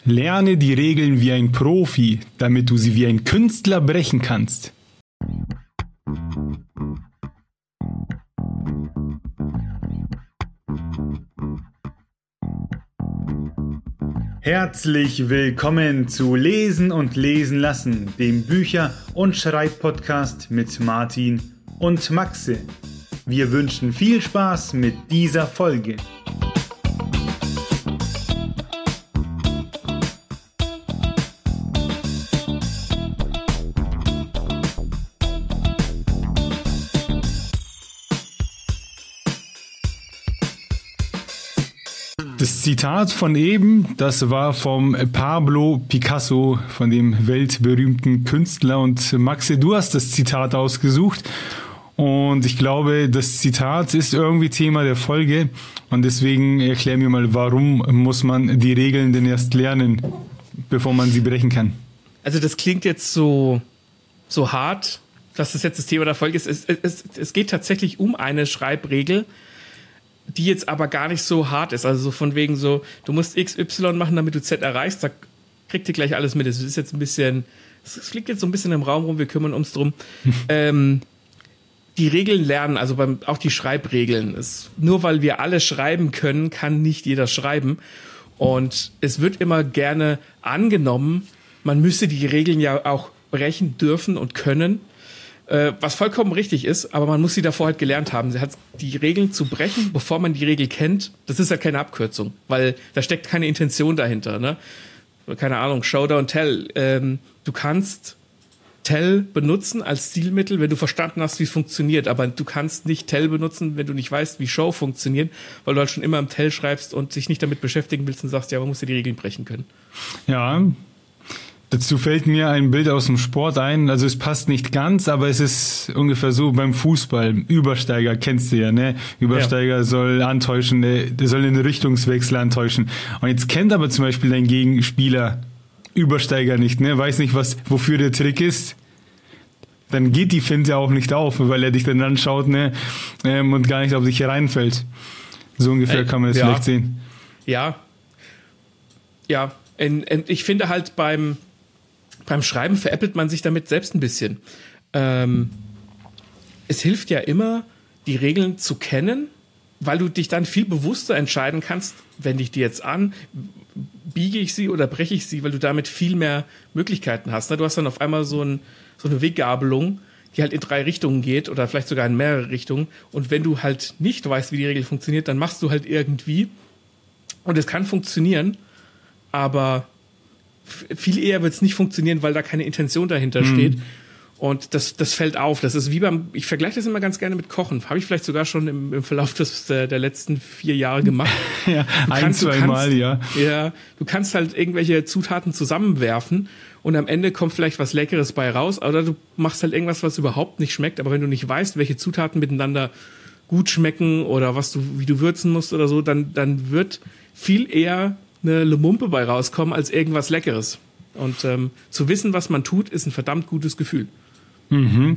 Lerne die Regeln wie ein Profi, damit du sie wie ein Künstler brechen kannst. Herzlich willkommen zu Lesen und Lesen lassen, dem Bücher- und Schreibpodcast mit Martin und Maxe. Wir wünschen viel Spaß mit dieser Folge. Das Zitat von eben, das war vom Pablo Picasso, von dem weltberühmten Künstler. Und Maxe, du hast das Zitat ausgesucht. Und ich glaube, das Zitat ist irgendwie Thema der Folge. Und deswegen erklär mir mal, warum muss man die Regeln denn erst lernen, bevor man sie brechen kann? Also das klingt jetzt so hart, dass das jetzt das Thema der Folge ist. Es geht tatsächlich um eine Schreibregel, die jetzt aber gar nicht so hart ist. Also so von wegen so, du musst X, Y machen, damit du Z erreichst. Da kriegt ihr gleich alles mit. Es ist jetzt ein bisschen, es fliegt jetzt so ein bisschen im Raum rum, wir kümmern uns drum. Die Regeln lernen, also auch die Schreibregeln. Nur weil wir alle schreiben können, kann nicht jeder schreiben. Und es wird immer gerne angenommen, man müsse die Regeln ja auch brechen dürfen und können. Was vollkommen richtig ist, aber man muss sie davor halt gelernt haben. Die Regeln zu brechen, bevor man die Regel kennt, das ist ja keine Abkürzung, weil da steckt keine Intention dahinter. Ne? Keine Ahnung, Show, don't tell. Du kannst Tell benutzen als Stilmittel, wenn du verstanden hast, wie es funktioniert, aber du kannst nicht Tell benutzen, wenn du nicht weißt, wie Show funktioniert, weil du halt schon immer im Tell schreibst und dich nicht damit beschäftigen willst und sagst, ja, man muss ja die Regeln brechen können. Ja. Dazu fällt mir ein Bild aus dem Sport ein, also es passt nicht ganz, aber es ist ungefähr so beim Fußball. Übersteiger kennst du ja, ne? Übersteiger soll antäuschen, der soll einen Richtungswechsel antäuschen. Und jetzt kennt aber zum Beispiel dein Gegenspieler Übersteiger nicht, ne? Weiß nicht, wofür der Trick ist. Dann geht die Finte auch nicht auf, weil er dich dann anschaut, ne? Und gar nicht auf dich hereinfällt. So ungefähr kann man das vielleicht sehen. Ja. Ja. Ich finde halt beim Schreiben veräppelt man sich damit selbst ein bisschen. Es hilft ja immer, die Regeln zu kennen, weil du dich dann viel bewusster entscheiden kannst, wende ich die jetzt an, biege ich sie oder breche ich sie, weil du damit viel mehr Möglichkeiten hast. Du hast dann auf einmal so eine Weggabelung, die halt in 3 Richtungen geht oder vielleicht sogar in mehrere Richtungen. Und wenn du halt nicht weißt, wie die Regel funktioniert, dann machst du halt irgendwie. Und es kann funktionieren, aber viel eher wird es nicht funktionieren, weil da keine Intention dahinter steht. Und das fällt auf. Das ist wie ich vergleiche das immer ganz gerne mit Kochen. Habe ich vielleicht sogar schon im Verlauf der letzten 4 Jahre gemacht. Ja, zweimal, ja. Ja, du kannst halt irgendwelche Zutaten zusammenwerfen und am Ende kommt vielleicht was Leckeres bei raus. Oder du machst halt irgendwas, was überhaupt nicht schmeckt. Aber wenn du nicht weißt, welche Zutaten miteinander gut schmecken oder wie du würzen musst oder so, dann wird viel eher eine Lumumpe bei rauskommen als irgendwas Leckeres. Und zu wissen, was man tut, ist ein verdammt gutes Gefühl. Mhm.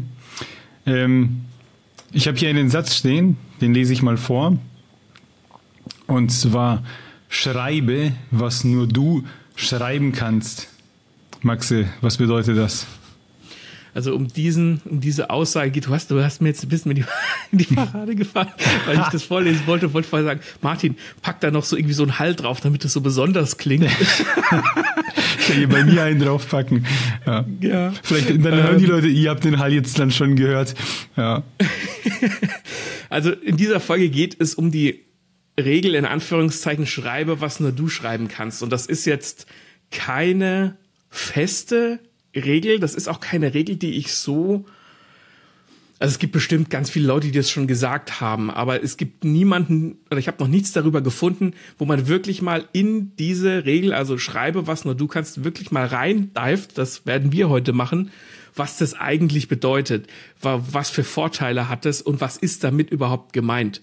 Ich habe hier einen Satz stehen, den lese ich mal vor. Und zwar: Schreibe, was nur du schreiben kannst. Maxe, was bedeutet das? Also um diese Aussage geht, du hast mir jetzt ein bisschen in die Parade gefahren, weil ich das vorlesen wollte vorher sagen, Martin, pack da noch so irgendwie so einen Hall drauf, damit es so besonders klingt. Ich kann hier bei mir einen draufpacken. Ja. Vielleicht dann hören die Leute, ihr habt den Hall jetzt dann schon gehört. Ja. Also in dieser Folge geht es um die Regel, in Anführungszeichen, schreibe, was nur du schreiben kannst. Und das ist jetzt keine feste Regel, das ist auch keine Regel, die ich also es gibt bestimmt ganz viele Leute, die das schon gesagt haben, aber es gibt niemanden, oder ich habe noch nichts darüber gefunden, wo man wirklich mal in diese Regel, also schreibe, was nur du kannst, wirklich mal reindived, das werden wir heute machen, was das eigentlich bedeutet, was für Vorteile hat es und was ist damit überhaupt gemeint.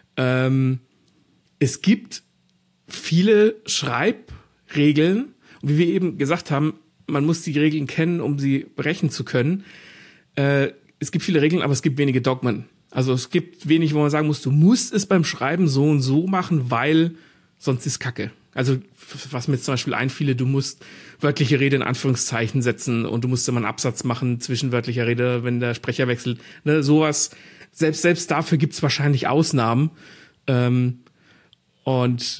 Es gibt viele Schreibregeln, und wie wir eben gesagt haben, man muss die Regeln kennen, um sie brechen zu können. Es gibt viele Regeln, aber es gibt wenige Dogmen. Also es gibt wenig, wo man sagen muss, du musst es beim Schreiben so und so machen, weil sonst ist Kacke. Also was mir jetzt zum Beispiel einfiele, du musst wörtliche Rede in Anführungszeichen setzen und du musst immer einen Absatz machen zwischen wörtlicher Rede, wenn der Sprecher wechselt. Ne, sowas, selbst dafür gibt's wahrscheinlich Ausnahmen. Und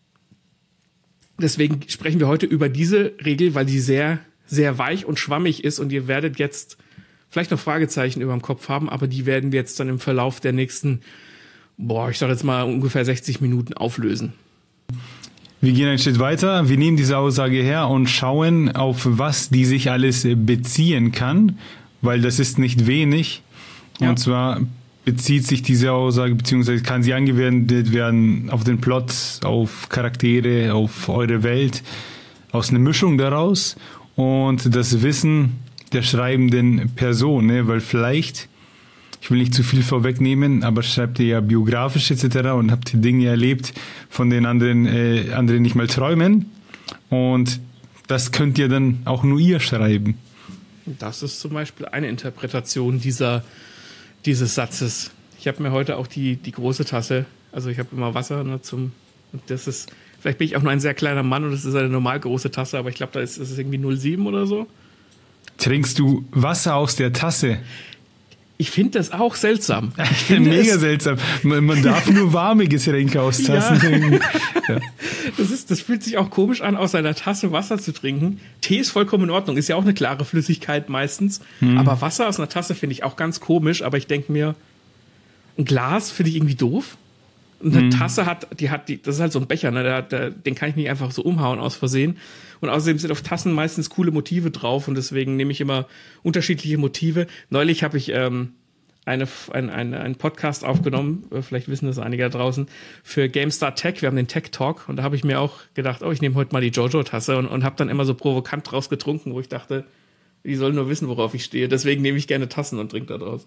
deswegen sprechen wir heute über diese Regel, weil die sehr, sehr weich und schwammig ist und ihr werdet jetzt vielleicht noch Fragezeichen über dem Kopf haben, aber die werden wir jetzt dann im Verlauf der nächsten, ich sag jetzt mal ungefähr 60 Minuten auflösen. Wir gehen einen Schritt weiter. Wir nehmen diese Aussage her und schauen, auf was die sich alles beziehen kann, weil das ist nicht wenig. Ja. Und zwar bezieht sich diese Aussage, beziehungsweise kann sie angewendet werden auf den Plot, auf Charaktere, auf eure Welt, aus einer Mischung daraus und das Wissen der schreibenden Person, ne? Weil vielleicht, ich will nicht zu viel vorwegnehmen, aber schreibt ihr ja biografisch etc. und habt Dinge erlebt, von denen andere nicht mal träumen. Und das könnt ihr dann auch nur ihr schreiben. Das ist zum Beispiel eine Interpretation dieses Satzes. Ich habe mir heute auch die große Tasse, also ich habe immer Wasser, ne, und das ist, vielleicht bin ich auch nur ein sehr kleiner Mann und das ist eine normal große Tasse, aber ich glaube, das ist irgendwie 0,7 oder so. Trinkst du Wasser aus der Tasse? Ich finde das auch seltsam. Mega seltsam. Man darf nur warme Getränke aus Tassen trinken. Ja. Das fühlt sich auch komisch an, aus einer Tasse Wasser zu trinken. Tee ist vollkommen in Ordnung, ist ja auch eine klare Flüssigkeit meistens. Aber Wasser aus einer Tasse finde ich auch ganz komisch. Aber ich denke mir, ein Glas finde ich irgendwie doof. Und eine Tasse das ist halt so ein Becher, ne? Den kann ich nicht einfach so umhauen aus Versehen. Und außerdem sind auf Tassen meistens coole Motive drauf und deswegen nehme ich immer unterschiedliche Motive. Neulich habe ich einen Podcast aufgenommen, vielleicht wissen das einige da draußen, für GameStar Tech. Wir haben den Tech Talk und da habe ich mir auch gedacht, ich nehme heute mal die Jojo-Tasse und habe dann immer so provokant draus getrunken, wo ich dachte, die sollen nur wissen, worauf ich stehe. Deswegen nehme ich gerne Tassen und trinke da draus.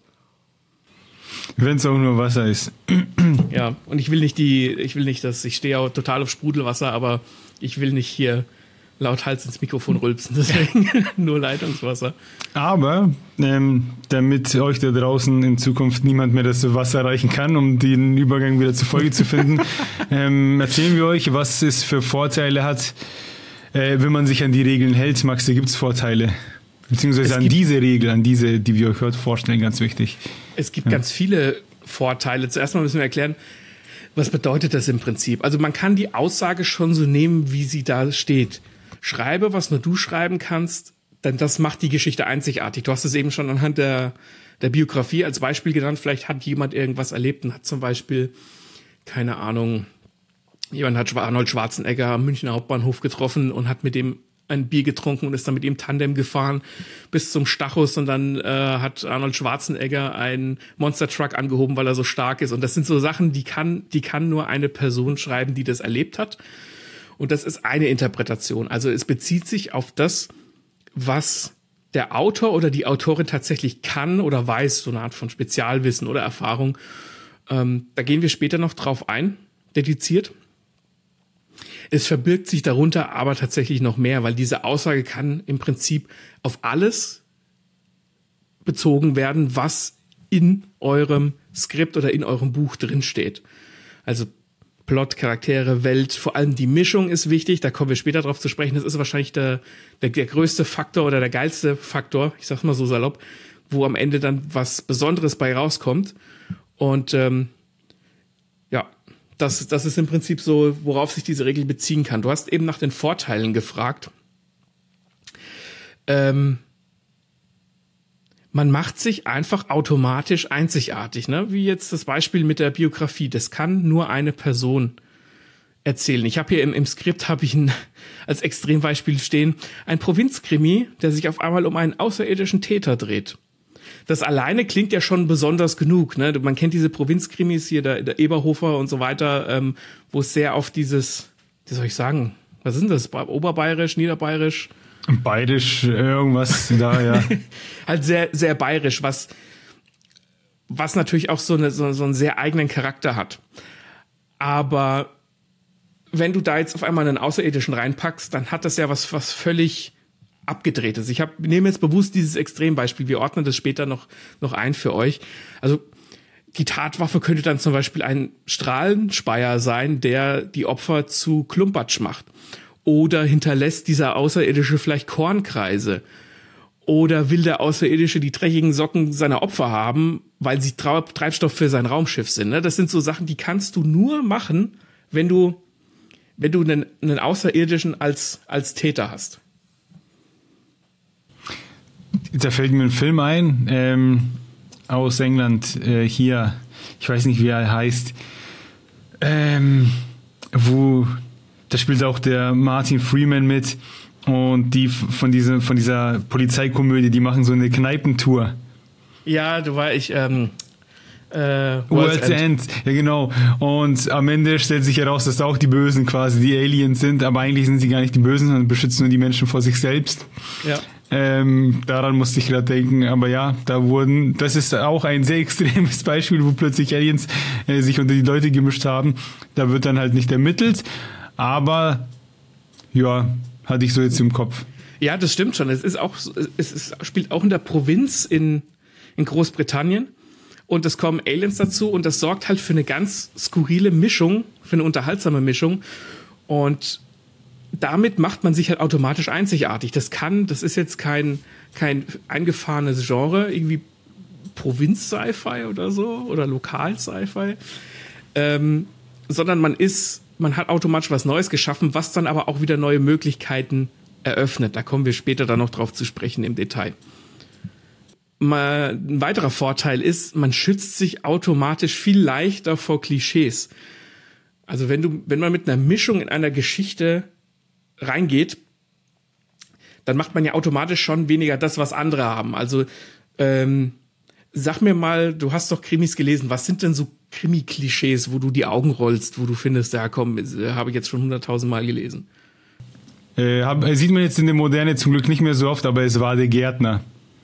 Wenn es auch nur Wasser ist. Ja, und ich stehe auch total auf Sprudelwasser, aber ich will nicht hier laut Hals ins Mikrofon rülpsen, deswegen nur Leitungswasser. Aber damit euch da draußen in Zukunft niemand mehr das Wasser reichen kann, um den Übergang wieder zur Folge zu finden, erzählen wir euch, was es für Vorteile hat, wenn man sich an die Regeln hält. Max, da gibt es Vorteile. Beziehungsweise diese Regel, die wir euch heute vorstellen, ganz wichtig. Es gibt ganz viele Vorteile. Zuerst mal müssen wir erklären, was bedeutet das im Prinzip? Also man kann die Aussage schon so nehmen, wie sie da steht. Schreibe, was nur du schreiben kannst, denn das macht die Geschichte einzigartig. Du hast es eben schon anhand der Biografie als Beispiel genannt. Vielleicht hat jemand irgendwas erlebt und hat zum Beispiel, keine Ahnung, jemand hat Arnold Schwarzenegger am Münchner Hauptbahnhof getroffen und hat mit dem ein Bier getrunken und ist dann mit ihm Tandem gefahren bis zum Stachus und dann hat Arnold Schwarzenegger einen Monster Truck angehoben, weil er so stark ist. Und das sind so Sachen, die kann nur eine Person schreiben, die das erlebt hat. Und das ist eine Interpretation. Also es bezieht sich auf das, was der Autor oder die Autorin tatsächlich kann oder weiß, so eine Art von Spezialwissen oder Erfahrung. Da gehen wir später noch drauf ein, dediziert. Es verbirgt sich darunter aber tatsächlich noch mehr, weil diese Aussage kann im Prinzip auf alles bezogen werden, was in eurem Skript oder in eurem Buch drinsteht. Also Plot, Charaktere, Welt, vor allem die Mischung ist wichtig, da kommen wir später drauf zu sprechen. Das ist wahrscheinlich der größte Faktor oder der geilste Faktor, ich sag's mal so salopp, wo am Ende dann was Besonderes bei rauskommt. Und das ist im Prinzip so, worauf sich diese Regel beziehen kann. Du hast eben nach den Vorteilen gefragt. Man macht sich einfach automatisch einzigartig, ne? Wie jetzt das Beispiel mit der Biografie. Das kann nur eine Person erzählen. Ich habe hier im Skript als Extrembeispiel stehen, ein Provinzkrimi, der sich auf einmal um einen außerirdischen Täter dreht. Das alleine klingt ja schon besonders genug, ne? Man kennt diese Provinzkrimis hier, der Eberhofer und so weiter, wo es sehr auf dieses, wie soll ich sagen, was ist denn das? Oberbayerisch, Niederbayerisch? Bayerisch, irgendwas da, ja. Halt sehr, sehr bayerisch, was natürlich auch so einen sehr eigenen Charakter hat. Aber wenn du da jetzt auf einmal einen Außerirdischen reinpackst, dann hat das ja was völlig Abgedrehtes. Ich nehme jetzt bewusst dieses Extrembeispiel. Wir ordnen das später noch ein für euch. Also die Tatwaffe könnte dann zum Beispiel ein Strahlenspeier sein, der die Opfer zu Klumpatsch macht. Oder hinterlässt dieser Außerirdische vielleicht Kornkreise. Oder will der Außerirdische die dreckigen Socken seiner Opfer haben, weil sie Treibstoff für sein Raumschiff sind. Ne? Das sind so Sachen, die kannst du nur machen, wenn du einen Außerirdischen als Täter hast. Da fällt mir ein Film ein, aus England, hier, ich weiß nicht, wie er heißt, da spielt auch der Martin Freeman mit und die von dieser Polizeikomödie, die machen so eine Kneipentour. Ja, World's End. Ja, genau. Und am Ende stellt sich heraus, dass auch die Bösen quasi die Aliens sind, aber eigentlich sind sie gar nicht die Bösen, sondern beschützen nur die Menschen vor sich selbst. Ja. Daran musste ich gerade denken, aber ja, das ist auch ein sehr extremes Beispiel, wo plötzlich Aliens sich unter die Leute gemischt haben. Da wird dann halt nicht ermittelt, aber ja, hatte ich so jetzt im Kopf. Ja, das stimmt schon. Spielt auch in der Provinz in Großbritannien und es kommen Aliens dazu und das sorgt halt für eine ganz skurrile Mischung, für eine unterhaltsame Mischung und damit macht man sich halt automatisch einzigartig. Das ist jetzt kein eingefahrenes Genre, irgendwie Provinz-Sci-Fi oder so oder Lokal-Sci-Fi, sondern man hat automatisch was Neues geschaffen, was dann aber auch wieder neue Möglichkeiten eröffnet. Da kommen wir später dann noch drauf zu sprechen im Detail. Ein weiterer Vorteil ist, man schützt sich automatisch viel leichter vor Klischees. Also wenn man mit einer Mischung in einer Geschichte reingeht, dann macht man ja automatisch schon weniger das, was andere haben. Also sag mir mal, du hast doch Krimis gelesen, was sind denn so Krimi-Klischees, wo du die Augen rollst, wo du findest, ja komm, habe ich jetzt schon 100.000 Mal gelesen? Sieht man jetzt in der Moderne zum Glück nicht mehr so oft, aber es war der Gärtner.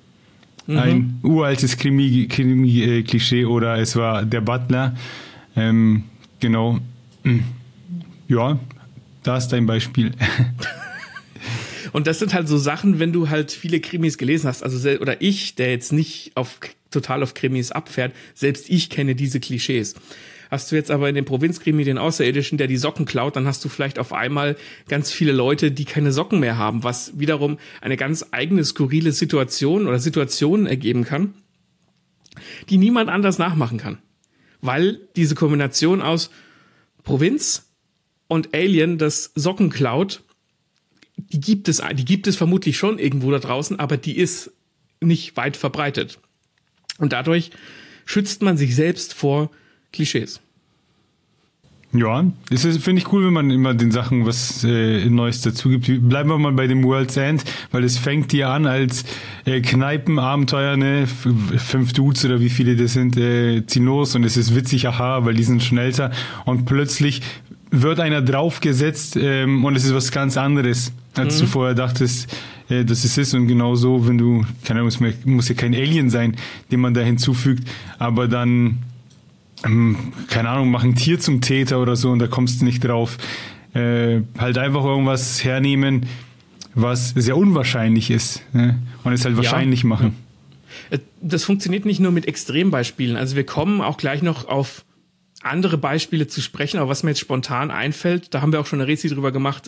Ein uraltes Krimi-Klischee oder es war der Butler. Genau. Ja, da ist dein Beispiel. Und das sind halt so Sachen, wenn du halt viele Krimis gelesen hast, oder ich, der jetzt nicht total auf Krimis abfährt, selbst ich kenne diese Klischees. Hast du jetzt aber in dem Provinzkrimi den Außerirdischen, der die Socken klaut, dann hast du vielleicht auf einmal ganz viele Leute, die keine Socken mehr haben, was wiederum eine ganz eigene skurrile Situation oder Situationen ergeben kann, die niemand anders nachmachen kann. Weil diese Kombination aus Provinz und Alien, das Socken klaut, die gibt es vermutlich schon irgendwo da draußen, aber die ist nicht weit verbreitet. Und dadurch schützt man sich selbst vor Klischees. Ja, finde ich cool, wenn man immer den Sachen was Neues dazu gibt. Bleiben wir mal bei dem World's End, weil es fängt hier an als Kneipenabenteuer, ne? 5 Dudes oder wie viele das sind, ziehen los und es ist witzig, aha, weil die sind schon älter und plötzlich wird einer draufgesetzt und es ist was ganz anderes, als du vorher dachtest, dass es ist. Und genau so, wenn du, keine Ahnung, es muss ja kein Alien sein, den man da hinzufügt, aber dann, keine Ahnung, mach ein Tier zum Täter oder so und da kommst du nicht drauf. Halt einfach irgendwas hernehmen, was sehr unwahrscheinlich ist, ne? Und es halt wahrscheinlich machen. Das funktioniert nicht nur mit Extrembeispielen. Also wir kommen auch gleich noch auf andere Beispiele zu sprechen, aber was mir jetzt spontan einfällt, da haben wir auch schon eine Rezi drüber gemacht,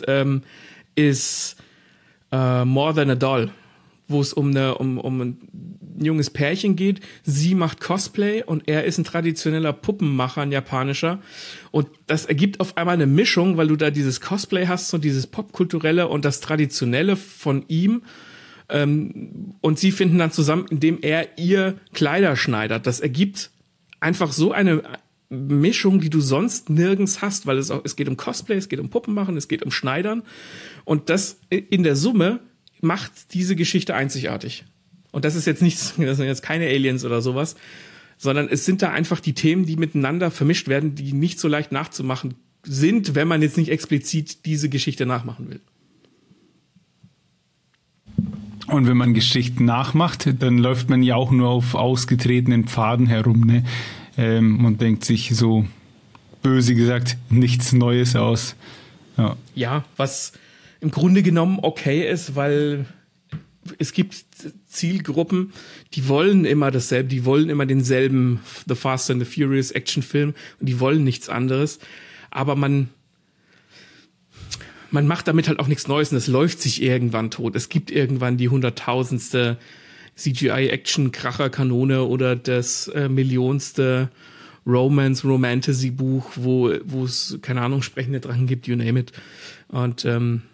ist More Than a Doll, wo es um ein junges Pärchen geht. Sie macht Cosplay und er ist ein traditioneller Puppenmacher, ein japanischer. Und das ergibt auf einmal eine Mischung, weil du da dieses Cosplay hast und dieses Popkulturelle und das Traditionelle von ihm. Und sie finden dann zusammen, indem er ihr Kleider schneidert. Das ergibt einfach so eine Mischung, die du sonst nirgends hast, weil es geht um Cosplay, es geht um Puppenmachen, es geht um Schneidern und das in der Summe macht diese Geschichte einzigartig. Und das ist jetzt nichts, das sind jetzt keine Aliens oder sowas, sondern es sind da einfach die Themen, die miteinander vermischt werden, die nicht so leicht nachzumachen sind, wenn man jetzt nicht explizit diese Geschichte nachmachen will. Und wenn man Geschichten nachmacht, dann läuft man ja auch nur auf ausgetretenen Pfaden herum, ne? Und denkt sich so, böse gesagt, nichts Neues aus. Ja, was im Grunde genommen okay ist, weil es gibt Zielgruppen, die wollen immer dasselbe, die wollen immer denselben The Fast and the Furious Actionfilm und die wollen nichts anderes. Aber man macht damit halt auch nichts Neues und es läuft sich irgendwann tot. Es gibt irgendwann die 100.000. CGI-Action-Kracher-Kanone oder das millionste Romantasy-Buch, wo es, keine Ahnung, sprechende Drachen gibt, you name it. Und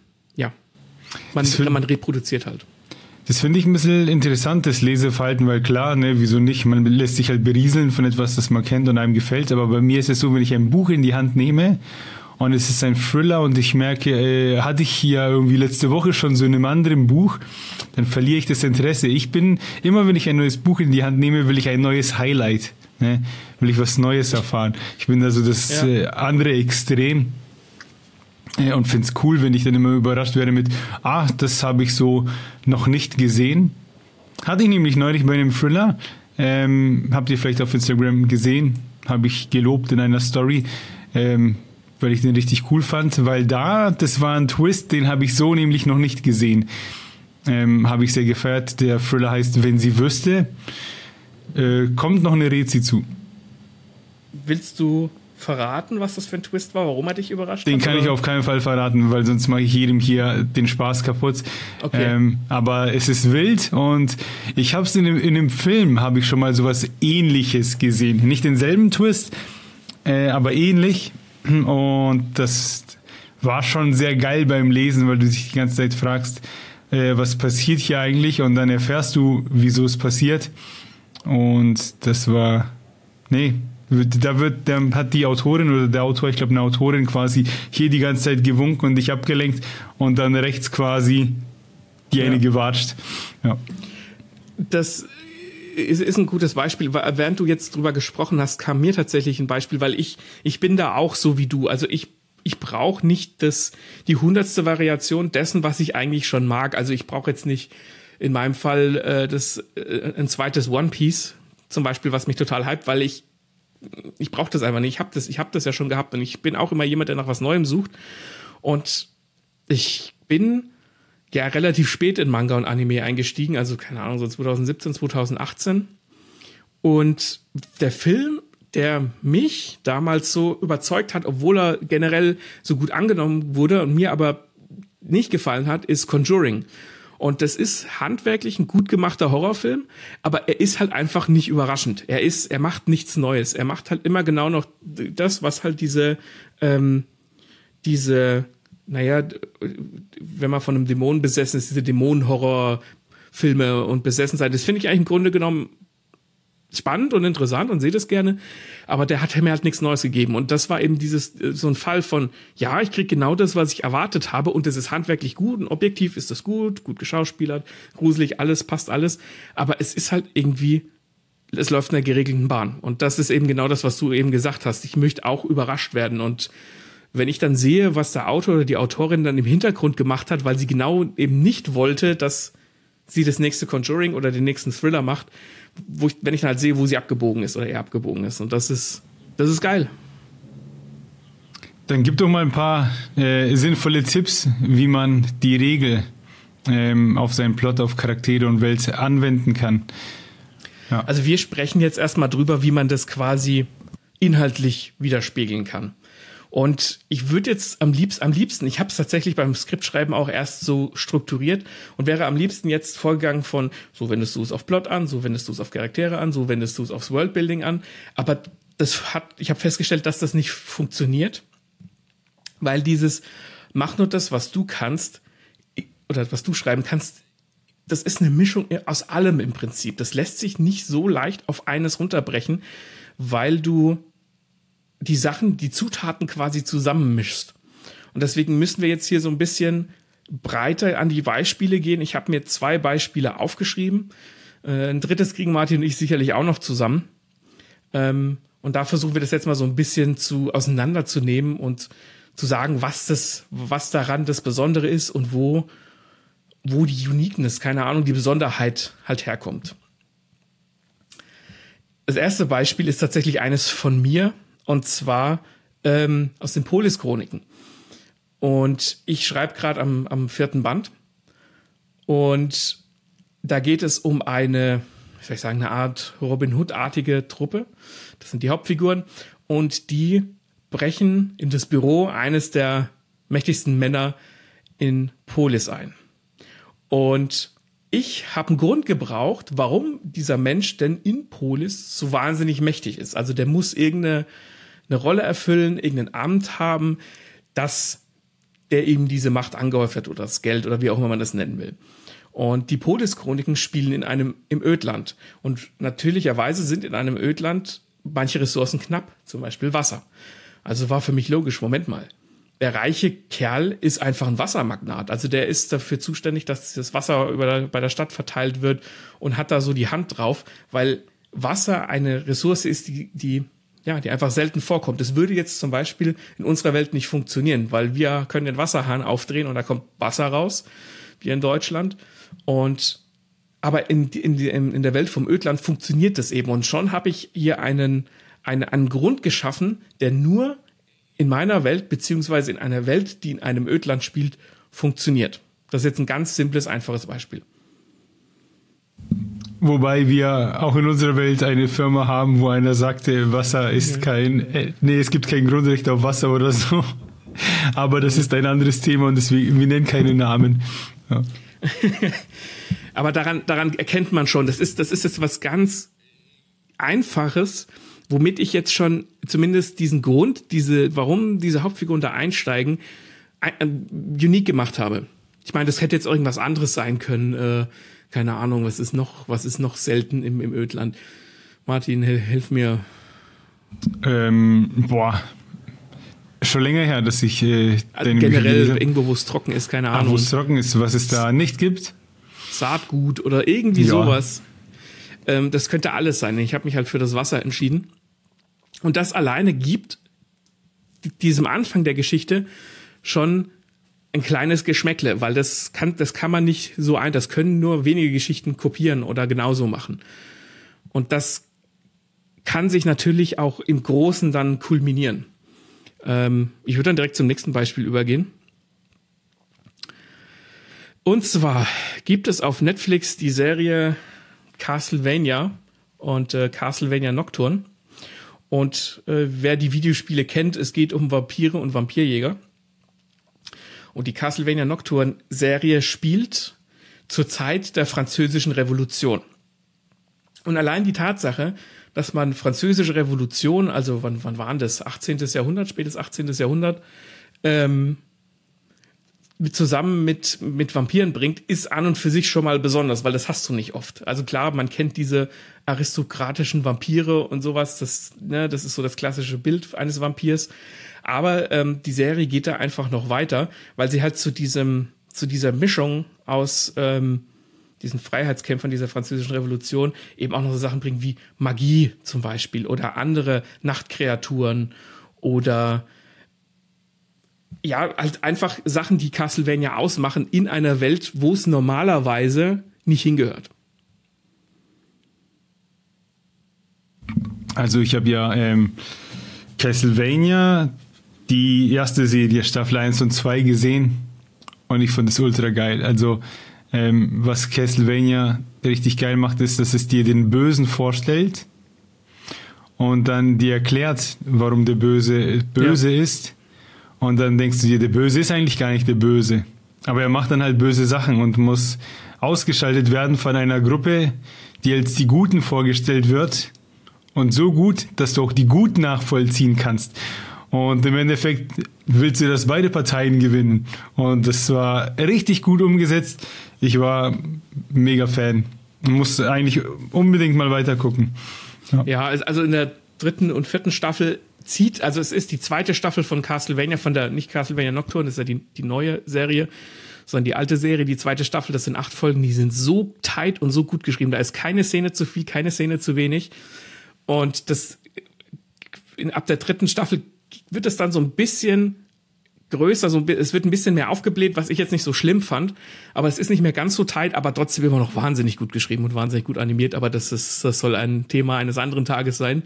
man reproduziert halt. Das finde ich ein bisschen interessant, das Leseverhalten, weil klar, ne, wieso nicht, man lässt sich halt berieseln von etwas, das man kennt und einem gefällt, aber bei mir ist es so, wenn ich ein Buch in die Hand nehme und es ist ein Thriller und ich merke, hatte ich hier irgendwie letzte Woche schon so in einem anderen Buch, dann verliere ich das Interesse. Ich bin, immer wenn ich ein neues Buch in die Hand nehme, will ich ein neues Highlight, ne? Will ich was Neues erfahren. Ich bin da so das andere Extrem und finde es cool, wenn ich dann immer überrascht werde mit, das habe ich so noch nicht gesehen. Hatte ich nämlich neulich bei einem Thriller, habt ihr vielleicht auf Instagram gesehen, habe ich gelobt in einer Story, weil ich den richtig cool fand, weil das war ein Twist, den habe ich so nämlich noch nicht gesehen. Habe ich sehr gefeiert. Der Thriller heißt Wenn sie wüsste. Kommt noch eine Rezi zu. Willst du verraten, was das für ein Twist war? Warum er dich überrascht hat? Den kann ich auf keinen Fall verraten, weil sonst mache ich jedem hier den Spaß kaputt. Okay. Aber es ist wild und ich habe es in einem Film, habe ich schon mal sowas Ähnliches gesehen. Nicht denselben Twist, aber ähnlich. Und das war schon sehr geil beim Lesen, weil du dich die ganze Zeit fragst, was passiert hier eigentlich? Und dann erfährst du, wieso es passiert. Und das war, da hat die Autorin oder der Autor, ich glaube eine Autorin quasi hier die ganze Zeit gewunken und dich abgelenkt und dann rechts quasi die eine gewatscht. Ja. Das ist ein gutes Beispiel. Während du jetzt drüber gesprochen hast, kam mir tatsächlich ein Beispiel, weil ich bin da auch so wie du. Also ich brauche nicht die 100. Variation dessen, was ich eigentlich schon mag. Also ich brauche jetzt nicht in meinem Fall ein zweites One Piece zum Beispiel, was mich total hypt, weil ich brauche das einfach nicht. Ich hab das ja schon gehabt und ich bin auch immer jemand, der nach was Neuem sucht. Und ich bin ja relativ spät in Manga und Anime eingestiegen, also keine Ahnung, so 2017, 2018. Und der Film, der mich damals so überzeugt hat, obwohl er generell so gut angenommen wurde und mir aber nicht gefallen hat, ist Conjuring. Und das ist handwerklich ein gut gemachter Horrorfilm, aber er ist halt einfach nicht überraschend. Er macht nichts Neues. Er macht halt immer genau noch das, was halt diese wenn man von einem Dämonen besessen ist, diese Dämonen-Horror-Filme und Besessensein, das finde ich eigentlich im Grunde genommen spannend und interessant und sehe das gerne, aber der hat mir halt nichts Neues gegeben und das war eben so ein Fall von, ja, ich kriege genau das, was ich erwartet habe und es ist handwerklich gut und objektiv ist das gut geschauspielert, gruselig, alles, passt alles, aber es ist halt irgendwie, es läuft in einer geregelten Bahn und das ist eben genau das, was du eben gesagt hast. Ich möchte auch überrascht werden und wenn ich dann sehe, was der Autor oder die Autorin dann im Hintergrund gemacht hat, weil sie genau eben nicht wollte, dass sie das nächste Conjuring oder den nächsten Thriller macht, wenn ich dann halt sehe, wo sie abgebogen ist oder er abgebogen ist. Und das ist geil. Dann gib doch mal ein paar sinnvolle Tipps, wie man die Regel auf seinen Plot, auf Charaktere und Welt anwenden kann. Ja. Also wir sprechen jetzt erstmal drüber, wie man das quasi inhaltlich widerspiegeln kann. Und ich würde jetzt am liebsten, ich habe es tatsächlich beim Skriptschreiben auch erst so strukturiert und wäre am liebsten jetzt vorgegangen von, so wendest du es auf Plot an, so wendest du es auf Charaktere an, so wendest du es aufs Worldbuilding an. Aber ich habe festgestellt, dass das nicht funktioniert, weil mach nur das, was du kannst oder was du schreiben kannst, das ist eine Mischung aus allem im Prinzip. Das lässt sich nicht so leicht auf eines runterbrechen, weil du die Zutaten quasi zusammenmischst. Und deswegen müssen wir jetzt hier so ein bisschen breiter an die Beispiele gehen. Ich habe mir 2 Beispiele aufgeschrieben. Ein drittes kriegen Martin und ich sicherlich auch noch zusammen. Und da versuchen wir das jetzt mal so ein bisschen auseinanderzunehmen und zu sagen, was daran das Besondere ist und wo die Uniqueness, keine Ahnung, die Besonderheit halt herkommt. Das erste Beispiel ist tatsächlich eines von mir. Und zwar aus den Polis-Chroniken. Und ich schreibe gerade am 4. Band. Und da geht es um eine, wie soll ich sagen, eine Art Robin Hood-artige Truppe. Das sind die Hauptfiguren. Und die brechen in das Büro eines der mächtigsten Männer in Polis ein. Und ich habe einen Grund gebraucht, warum dieser Mensch denn in Polis so wahnsinnig mächtig ist. Also der muss irgendeine Rolle erfüllen, irgendein Amt haben, dass der ihm diese Macht angehäuft hat oder das Geld oder wie auch immer man das nennen will. Und die Polis-Chroniken spielen im Ödland. Und natürlicherweise sind in einem Ödland manche Ressourcen knapp, zum Beispiel Wasser. Also war für mich logisch, Moment mal. Der reiche Kerl ist einfach ein Wassermagnat. Also der ist dafür zuständig, dass das Wasser bei der Stadt verteilt wird und hat da so die Hand drauf, weil Wasser eine Ressource ist, die einfach selten vorkommt. Das würde jetzt zum Beispiel in unserer Welt nicht funktionieren, weil wir können den Wasserhahn aufdrehen und da kommt Wasser raus, wie in Deutschland. Aber in der Welt vom Ödland funktioniert das eben. Und schon habe ich hier einen Grund geschaffen, der nur in meiner Welt, beziehungsweise in einer Welt, die in einem Ödland spielt, funktioniert. Das ist jetzt ein ganz simples, einfaches Beispiel. Wobei wir auch in unserer Welt eine Firma haben, wo einer sagte, Wasser ist es gibt kein Grundrecht auf Wasser oder so. Aber das ist ein anderes Thema und deswegen, wir nennen keine Namen. Ja. Aber daran erkennt man schon, das ist jetzt was ganz Einfaches, womit ich jetzt schon zumindest diesen Grund, warum diese Hauptfiguren da einsteigen, unique gemacht habe. Ich meine, das hätte jetzt irgendwas anderes sein können. Keine Ahnung, was ist noch selten im Ödland? Martin, hilf mir. Schon länger her, dass ich generell irgendwo, wo es trocken ist, keine Ahnung. Wo es trocken ist, was es da nicht gibt. Saatgut oder irgendwie sowas. Das könnte alles sein. Ich habe mich halt für das Wasser entschieden. Und das alleine gibt diesem Anfang der Geschichte schon ein kleines Geschmäckle, weil das kann man nicht so das können nur wenige Geschichten kopieren oder genauso machen. Und das kann sich natürlich auch im Großen dann kulminieren. Ich würde dann direkt zum nächsten Beispiel übergehen. Und zwar gibt es auf Netflix die Serie Castlevania und Castlevania Nocturne. Und wer die Videospiele kennt, es geht um Vampire und Vampirjäger. Und die Castlevania Nocturne-Serie spielt zur Zeit der Französischen Revolution. Und allein die Tatsache, dass man Französische Revolution, also wann waren das? 18. Jahrhundert, spätes 18. Jahrhundert, zusammen mit Vampiren bringt, ist an und für sich schon mal besonders, weil das hast du nicht oft. Also klar, man kennt diese aristokratischen Vampire und sowas, das ist so das klassische Bild eines Vampirs. Aber die Serie geht da einfach noch weiter, weil sie halt zu dieser Mischung aus diesen Freiheitskämpfern dieser Französischen Revolution eben auch noch so Sachen bringt wie Magie zum Beispiel oder andere Nachtkreaturen oder halt einfach Sachen, die Castlevania ausmachen in einer Welt, wo es normalerweise nicht hingehört. Also ich habe ja Castlevania, die erste Serie, Staffel 1 und 2 gesehen und ich fand es ultra geil. Also was Castlevania richtig geil macht, ist, dass es dir den Bösen vorstellt und dann dir erklärt, warum der Böse ist. Und dann denkst du dir, der Böse ist eigentlich gar nicht der Böse. Aber er macht dann halt böse Sachen und muss ausgeschaltet werden von einer Gruppe, die als die Guten vorgestellt wird. Und so gut, dass du auch die Guten nachvollziehen kannst. Und im Endeffekt willst du, dass beide Parteien gewinnen. Und das war richtig gut umgesetzt. Ich war mega Fan. Muss eigentlich unbedingt mal weiter gucken. Ja, also in der 3. und 4. Staffel also es ist die 2. Staffel von Castlevania, nicht Castlevania Nocturne, das ist ja die neue Serie, sondern die alte Serie, die 2. Staffel, das sind 8 Folgen, die sind so tight und so gut geschrieben. Da ist keine Szene zu viel, keine Szene zu wenig. Und ab der 3. Staffel wird es dann so ein bisschen größer, es wird ein bisschen mehr aufgebläht, was ich jetzt nicht so schlimm fand, aber es ist nicht mehr ganz so tight, aber trotzdem immer noch wahnsinnig gut geschrieben und wahnsinnig gut animiert, aber das soll ein Thema eines anderen Tages sein.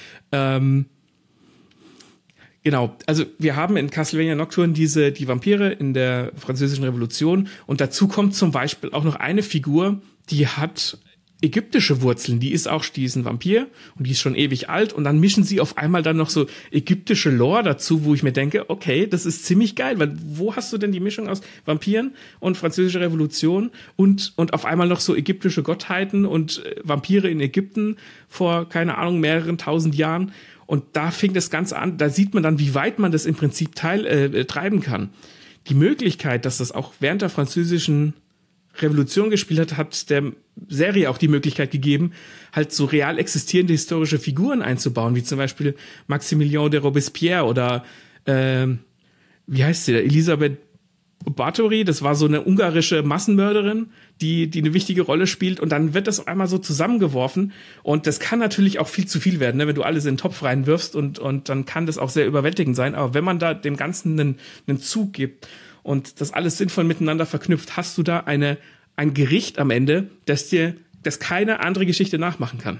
Genau, also wir haben in Castlevania Nocturne die Vampire in der Französischen Revolution und dazu kommt zum Beispiel auch noch eine Figur, die hat ägyptische Wurzeln, die ist ein Vampir und die ist schon ewig alt und dann mischen sie auf einmal dann noch so ägyptische Lore dazu, wo ich mir denke, okay, das ist ziemlich geil, weil wo hast du denn die Mischung aus Vampiren und französische Revolution und auf einmal noch so ägyptische Gottheiten und Vampire in Ägypten vor, keine Ahnung, mehreren tausend Jahren und da fing das Ganze an, da sieht man dann, wie weit man das im Prinzip treiben kann. Die Möglichkeit, dass das auch während der französischen Revolution gespielt hat der Serie auch die Möglichkeit gegeben, halt so real existierende historische Figuren einzubauen, wie zum Beispiel Maximilien de Robespierre oder wie heißt sie da? Elisabeth Báthory, das war so eine ungarische Massenmörderin, die eine wichtige Rolle spielt und dann wird das auf einmal so zusammengeworfen und das kann natürlich auch viel zu viel werden, ne? Wenn du alles in den Topf reinwirfst und dann kann das auch sehr überwältigend sein, aber wenn man da dem Ganzen einen Zug gibt und das alles sinnvoll miteinander verknüpft, hast du da ein Gericht am Ende, das keine andere Geschichte nachmachen kann.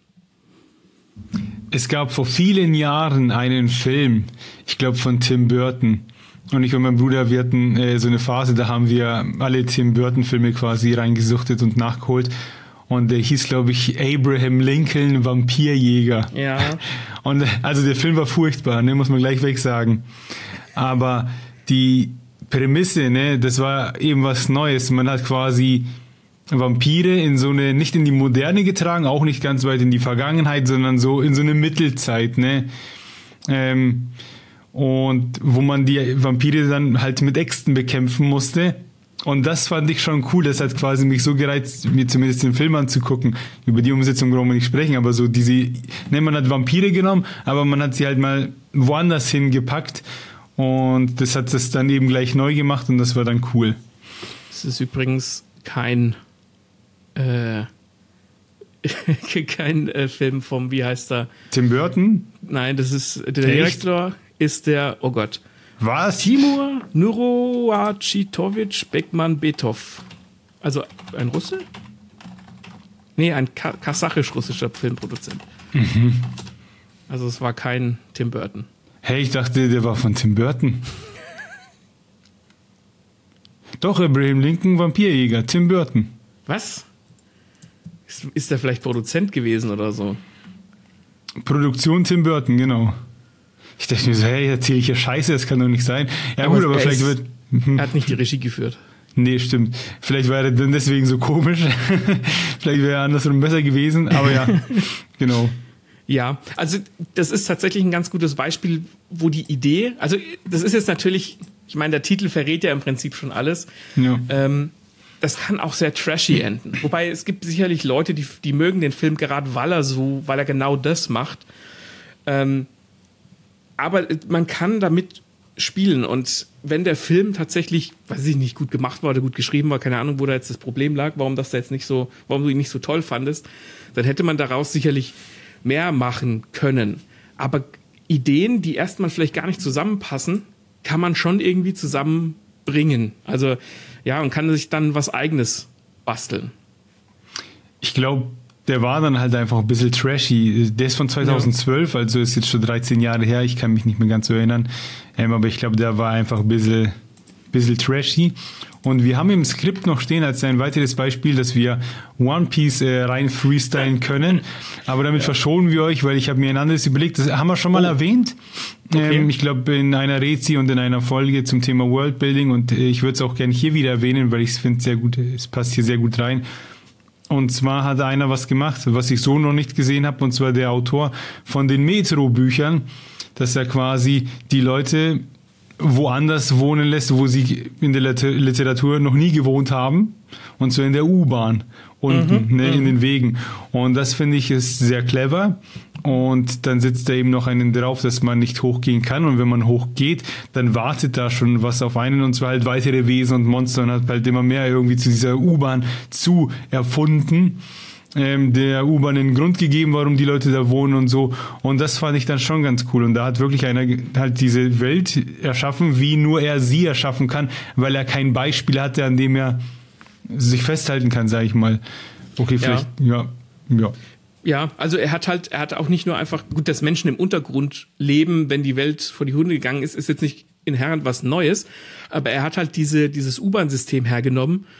Es gab vor vielen Jahren einen Film, ich glaube von Tim Burton. Und ich und mein Bruder, wir hatten so eine Phase, da haben wir alle Tim Burton-Filme quasi reingesuchtet und nachgeholt. Und der hieß, glaube ich, Abraham Lincoln, Vampirjäger. Ja. Und also der Film war furchtbar, ne, muss man gleich weg sagen. Aber die Prämisse, ne, das war eben was Neues. Man hat quasi Vampire in so eine, nicht in die Moderne getragen, auch nicht ganz weit in die Vergangenheit, sondern so in so eine Mittelzeit, ne. Und wo man die Vampire dann halt mit Äxten bekämpfen musste. Und das fand ich schon cool. Das hat quasi mich so gereizt, mir zumindest den Film anzugucken. Über die Umsetzung brauchen wir nicht sprechen, aber so man hat Vampire genommen, aber man hat sie halt mal woanders hingepackt. Und das hat es dann eben gleich neu gemacht und das war dann cool. Es ist übrigens kein Film vom, wie heißt er? Tim Burton? Nein, das ist der Direktor ist der, oh Gott. Was? Timur Nurachitovic Bekman-Betov. Also ein Russe? Nee, ein kasachisch-russischer Filmproduzent. Mhm. Also es war kein Tim Burton. Hey, ich dachte, der war von Tim Burton. Doch, Abraham Lincoln, Vampirjäger, Tim Burton. Was? Ist der vielleicht Produzent gewesen oder so? Produktion Tim Burton, genau. Ich dachte mir so, hey, erzähle ich hier Scheiße, das kann doch nicht sein. Ja gut, aber vielleicht wird... Er hat nicht die Regie geführt. Nee, stimmt. Vielleicht war er dann deswegen so komisch. Vielleicht wäre er andersrum besser gewesen, aber ja, genau. Ja, also das ist tatsächlich ein ganz gutes Beispiel, wo die Idee, also das ist jetzt natürlich, ich meine, der Titel verrät ja im Prinzip schon alles. Ja. Das kann auch sehr trashy enden. Wobei es gibt sicherlich Leute, die mögen den Film gerade, weil er genau das macht. Aber man kann damit spielen und wenn der Film tatsächlich, weiß ich nicht, gut gemacht war oder gut geschrieben war, keine Ahnung, wo da jetzt das Problem lag, warum du ihn nicht so toll fandest, dann hätte man daraus sicherlich mehr machen können. Aber Ideen, die erstmal vielleicht gar nicht zusammenpassen, kann man schon irgendwie zusammenbringen. Also ja, und kann sich dann was Eigenes basteln. Ich glaube, der war dann halt einfach ein bisschen trashy. Der ist von 2012, ja. Also ist jetzt schon 13 Jahre her. Ich kann mich nicht mehr ganz so erinnern. Aber ich glaube, der war einfach ein bisschen trashy. Und wir haben im Skript noch stehen als ein weiteres Beispiel, dass wir One Piece rein freestylen können. Aber damit verschonen wir euch, weil ich habe mir ein anderes überlegt. Das haben wir schon mal erwähnt. Okay. Ich glaube, in einer Rezi und in einer Folge zum Thema Worldbuilding. Und ich würde es auch gerne hier wieder erwähnen, weil ich es finde sehr gut. Es passt hier sehr gut rein. Und zwar hat einer was gemacht, was ich so noch nicht gesehen habe, und zwar der Autor von den Metro-Büchern, dass er quasi die Leute woanders wohnen lässt, wo sie in der Literatur noch nie gewohnt haben, und zwar in der U-Bahn unten, in den Wegen. Und das finde ich ist sehr clever. Und dann sitzt da eben noch einen drauf, dass man nicht hochgehen kann. Und wenn man hochgeht, dann wartet da schon was auf einen, und zwar halt weitere Wesen und Monster, und hat halt immer mehr irgendwie zu dieser U-Bahn zu erfunden. Der U-Bahn einen Grund gegeben, warum die Leute da wohnen und so. Und das fand ich dann schon ganz cool. Und da hat wirklich einer halt diese Welt erschaffen, wie nur er sie erschaffen kann, weil er kein Beispiel hatte, an dem er sich festhalten kann, sage ich mal. Okay, vielleicht, ja. Ja, also er hat auch nicht nur einfach, gut, dass Menschen im Untergrund leben, wenn die Welt vor die Hunde gegangen ist jetzt nicht inhärent was Neues, aber er hat halt dieses U-Bahn-System hergenommen,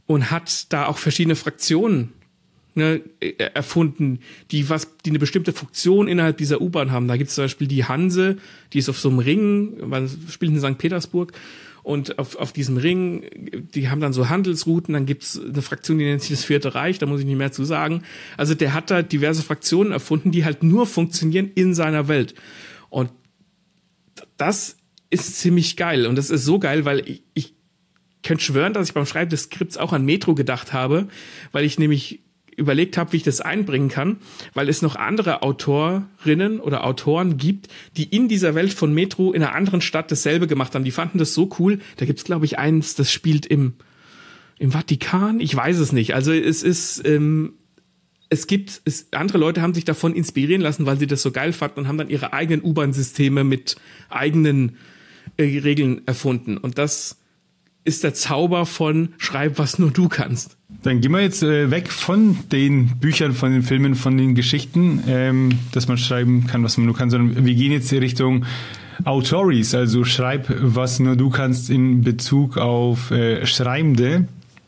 und hat da auch verschiedene Fraktionen, ne, erfunden, die eine bestimmte Funktion innerhalb dieser U-Bahn haben. Da gibt es zum Beispiel die Hanse, die ist auf so einem Ring, man spielt in St. Petersburg, und auf diesem Ring, die haben dann so Handelsrouten, dann gibt's eine Fraktion, die nennt sich das Vierte Reich, da muss ich nicht mehr zu sagen. Also der hat da diverse Fraktionen erfunden, die halt nur funktionieren in seiner Welt. Und das ist ziemlich geil. Und das ist so geil, weil ich könnte schwören, dass ich beim Schreiben des Skripts auch an Metro gedacht habe, weil ich nämlich überlegt habe, wie ich das einbringen kann, weil es noch andere Autorinnen oder Autoren gibt, die in dieser Welt von Metro in einer anderen Stadt dasselbe gemacht haben. Die fanden das so cool. Da gibt's, glaube ich, eins, das spielt im Vatikan. Ich weiß es nicht. Also andere Leute haben sich davon inspirieren lassen, weil sie das so geil fanden und haben dann ihre eigenen U-Bahn-Systeme mit eigenen Regeln erfunden. Und das ist der Zauber von Schreib, was nur du kannst. Dann gehen wir jetzt weg von den Büchern, von den Filmen, von den Geschichten, dass man schreiben kann, was man nur kann, sondern wir gehen jetzt in Richtung Autories, also Schreib, was nur du kannst in Bezug auf Schreibende.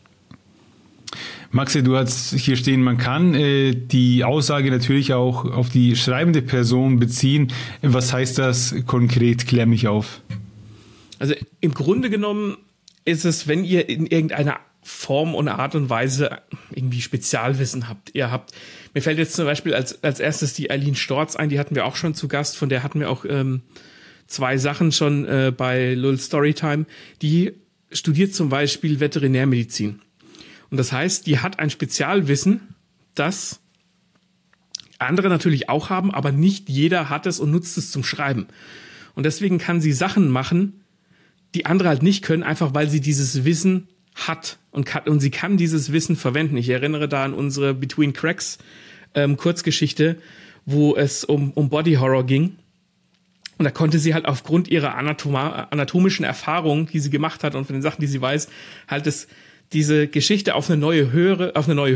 Maxi, du hast hier stehen, man kann die Aussage natürlich auch auf die schreibende Person beziehen. Was heißt das konkret? Klär mich auf. Also im Grunde genommen ist es, wenn ihr in irgendeiner Form und Art und Weise irgendwie Spezialwissen habt. Mir fällt jetzt zum Beispiel als erstes die Eileen Storz ein, die hatten wir auch schon zu Gast, von der hatten wir auch 2 Sachen schon bei Lull Storytime. Die studiert zum Beispiel Veterinärmedizin. Und das heißt, die hat ein Spezialwissen, das andere natürlich auch haben, aber nicht jeder hat es und nutzt es zum Schreiben. Und deswegen kann sie Sachen machen, die andere halt nicht können, einfach weil sie dieses Wissen hat und sie kann dieses Wissen verwenden. Ich erinnere da an unsere Between Cracks Kurzgeschichte, wo es um Body Horror ging. Und da konnte sie halt aufgrund ihrer anatomischen Erfahrung, die sie gemacht hat und von den Sachen, die sie weiß, halt diese Geschichte auf eine neue Höhe,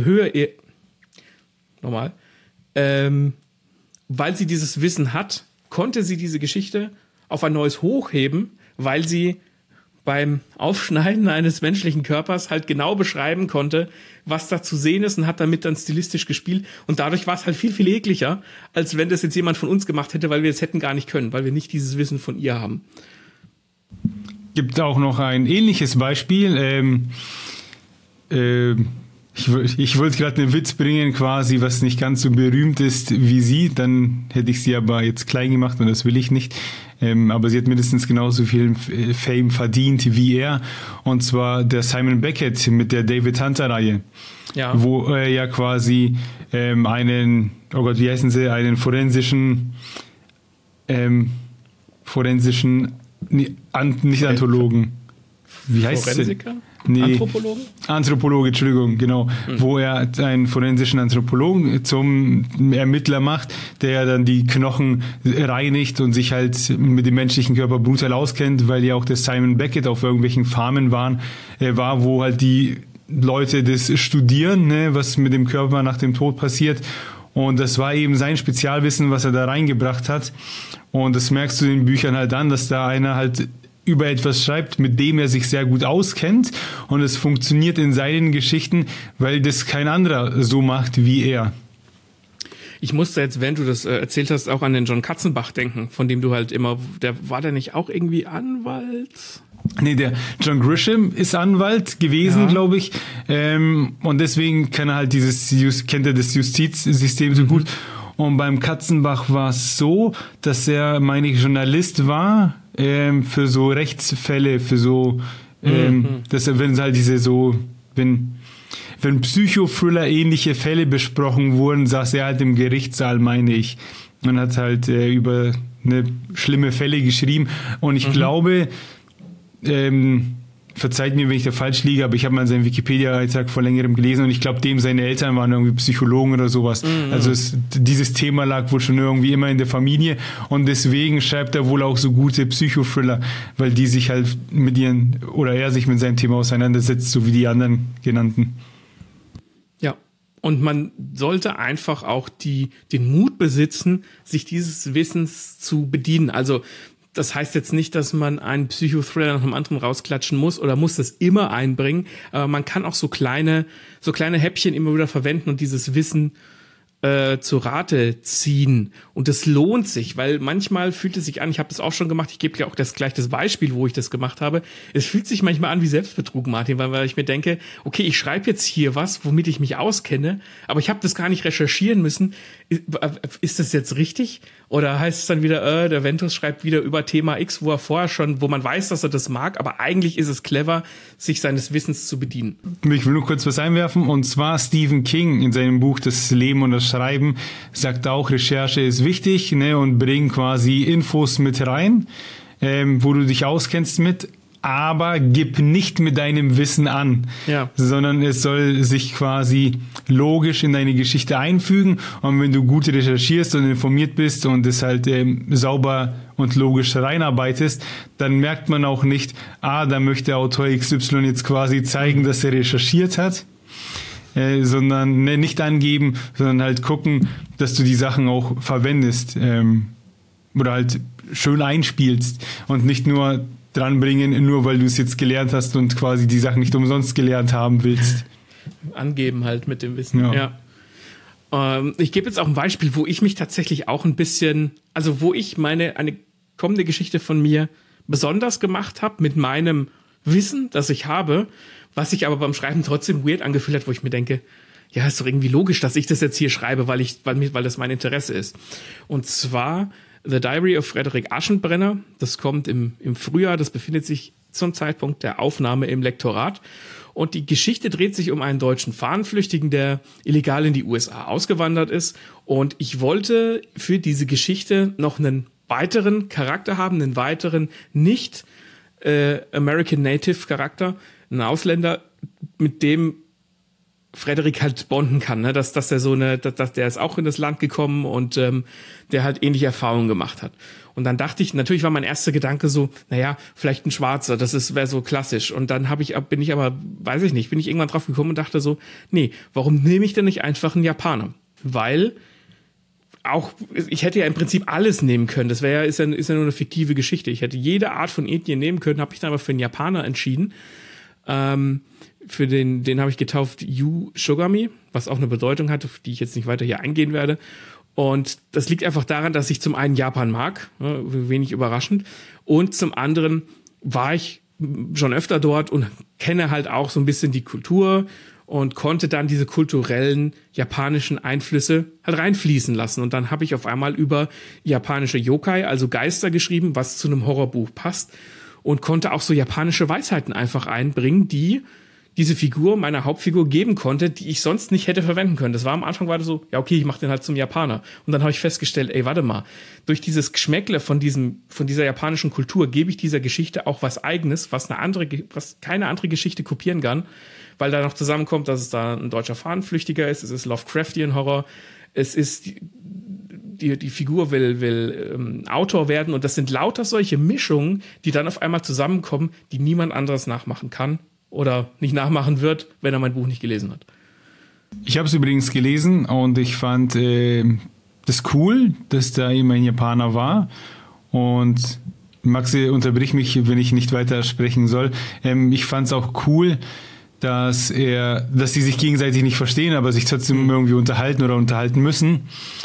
weil sie dieses Wissen hat, konnte sie diese Geschichte auf ein neues Hoch heben, weil sie beim Aufschneiden eines menschlichen Körpers halt genau beschreiben konnte, was da zu sehen ist und hat damit dann stilistisch gespielt. Und dadurch war es halt viel, viel ekliger, als wenn das jetzt jemand von uns gemacht hätte, weil wir es hätten gar nicht können, weil wir nicht dieses Wissen von ihr haben. Gibt auch noch ein ähnliches Beispiel. Ich wollte gerade einen Witz bringen, quasi, was nicht ganz so berühmt ist wie sie. Dann hätte ich sie aber jetzt klein gemacht und das will ich nicht. Aber sie hat mindestens genauso viel Fame verdient wie er. Und zwar der Simon Beckett mit der David Hunter-Reihe. Ja. Wo er ja quasi einen forensischen, nicht Anthologen. Wie heißt es? Forensiker? Nee. Anthropologe, Entschuldigung, genau. Wo er einen forensischen Anthropologen zum Ermittler macht, der dann die Knochen reinigt und sich halt mit dem menschlichen Körper brutal auskennt, weil ja auch der Simon Beckett auf irgendwelchen Farmen war, wo halt die Leute das studieren, ne, was mit dem Körper nach dem Tod passiert. Und das war eben sein Spezialwissen, was er da reingebracht hat. Und das merkst du in den Büchern halt an, dass da einer halt über etwas schreibt, mit dem er sich sehr gut auskennt, und es funktioniert in seinen Geschichten, weil das kein anderer so macht wie er. Ich musste jetzt, während du das erzählt hast, auch an den John Katzenbach denken, von dem du halt immer, war der nicht auch irgendwie Anwalt? Nee, der John Grisham ist Anwalt gewesen, glaube ich, und deswegen kennt er das Justizsystem so gut. Und beim Katzenbach war es so, dass er, meine ich, Journalist war, für so Rechtsfälle, für so, dass er, wenn halt wenn Psychothriller ähnliche Fälle besprochen wurden, saß er halt im Gerichtssaal, meine ich, und hat halt über schlimme Fälle geschrieben. Und ich glaube, verzeiht mir, wenn ich da falsch liege, aber ich habe mal seinen Wikipedia-Eintrag vor längerem gelesen und ich glaube, seine Eltern waren irgendwie Psychologen oder sowas. Also dieses Thema lag wohl schon irgendwie immer in der Familie, und deswegen schreibt er wohl auch so gute Psychothriller, weil die sich halt er sich mit seinem Thema auseinandersetzt, so wie die anderen genannten. Ja, und man sollte einfach auch den Mut besitzen, sich dieses Wissens zu bedienen. Also Das heißt jetzt nicht, dass man einen Psychothriller nach dem anderen rausklatschen muss oder muss das immer einbringen. Aber man kann auch so kleine Häppchen immer wieder verwenden und dieses Wissen zu Rate ziehen. Und das lohnt sich, weil manchmal fühlt es sich an, ich habe das auch schon gemacht, ich gebe dir auch gleich das Beispiel, wo ich das gemacht habe. Es fühlt sich manchmal an wie Selbstbetrug, Martin, weil ich mir denke, okay, ich schreibe jetzt hier was, womit ich mich auskenne, aber ich habe das gar nicht recherchieren müssen. Ist das jetzt richtig? Oder heißt es dann wieder, der Ventus schreibt wieder über Thema X, wo man weiß, dass er das mag, aber eigentlich ist es clever, sich seines Wissens zu bedienen. Ich will nur kurz was einwerfen, und zwar Stephen King in seinem Buch Das Leben und das Schreiben sagt auch, Recherche ist wichtig, ne, und bring quasi Infos mit rein, wo du dich auskennst mit, aber gib nicht mit deinem Wissen an, sondern es soll sich quasi logisch in deine Geschichte einfügen, und wenn du gut recherchierst und informiert bist und es halt sauber und logisch reinarbeitest, dann merkt man auch nicht, da möchte Autor XY jetzt quasi zeigen, dass er recherchiert hat, sondern nicht angeben, sondern halt gucken, dass du die Sachen auch verwendest oder halt schön einspielst und nicht nur dranbringen, nur weil du es jetzt gelernt hast und quasi die Sachen nicht umsonst gelernt haben willst. Angeben halt mit dem Wissen, ja. Ich gebe jetzt auch ein Beispiel, wo ich mich tatsächlich auch ein bisschen, also wo ich eine kommende Geschichte von mir besonders gemacht habe mit meinem Wissen, das ich habe, was sich aber beim Schreiben trotzdem weird angefühlt hat, wo ich mir denke, ja, ist doch irgendwie logisch, dass ich das jetzt hier schreibe, weil das mein Interesse ist. Und zwar The Diary of Frederick Aschenbrenner. Das kommt im Frühjahr, das befindet sich zum Zeitpunkt der Aufnahme im Lektorat. Und die Geschichte dreht sich um einen deutschen Fahnenflüchtigen, der illegal in die USA ausgewandert ist. Und ich wollte für diese Geschichte noch einen weiteren Charakter haben, einen weiteren nicht American Native Charakter, einen Ausländer, mit dem Frederik halt bonden kann, ne? dass der ist auch in das Land gekommen und der halt ähnliche Erfahrungen gemacht hat. Und dann dachte ich, natürlich war mein erster Gedanke so, naja, vielleicht ein Schwarzer, wäre so klassisch. Und dann bin ich irgendwann drauf gekommen und dachte so, nee, warum nehme ich denn nicht einfach einen Japaner? Weil ich hätte ja im Prinzip alles nehmen können. Das ist ja nur eine fiktive Geschichte. Ich hätte jede Art von Ethnie nehmen können, habe ich dann aber für einen Japaner entschieden. Für den habe ich getauft Yu Shogami, was auch eine Bedeutung hat, auf die ich jetzt nicht weiter hier eingehen werde. Und das liegt einfach daran, dass ich zum einen Japan mag, wenig überraschend, und zum anderen war ich schon öfter dort und kenne halt auch so ein bisschen die Kultur und konnte dann diese kulturellen japanischen Einflüsse halt reinfließen lassen. Und dann habe ich auf einmal über japanische Yokai, also Geister, geschrieben, was zu einem Horrorbuch passt, und konnte auch so japanische Weisheiten einfach einbringen, die diese Figur, meiner Hauptfigur, geben konnte, die ich sonst nicht hätte verwenden können. Das war am Anfang so, ja okay, ich mache den halt zum Japaner. Und dann habe ich festgestellt, warte mal, durch dieses Geschmäckle von dieser japanischen Kultur gebe ich dieser Geschichte auch was Eigenes, was keine andere Geschichte kopieren kann, weil da noch zusammenkommt, dass es da ein deutscher Fahnenflüchtiger ist, es ist Lovecraftian Horror, es ist die Figur will Autor werden, und das sind lauter solche Mischungen, die dann auf einmal zusammenkommen, die niemand anderes nachmachen kann oder nicht nachmachen wird, wenn er mein Buch nicht gelesen hat. Ich habe es übrigens gelesen und ich fand das cool, dass da eben ein Japaner war. Und Maxi, unterbrich mich, wenn ich nicht weiter sprechen soll. Ich fand es auch cool, dass sie sich gegenseitig nicht verstehen, aber sich trotzdem irgendwie unterhalten oder unterhalten müssen.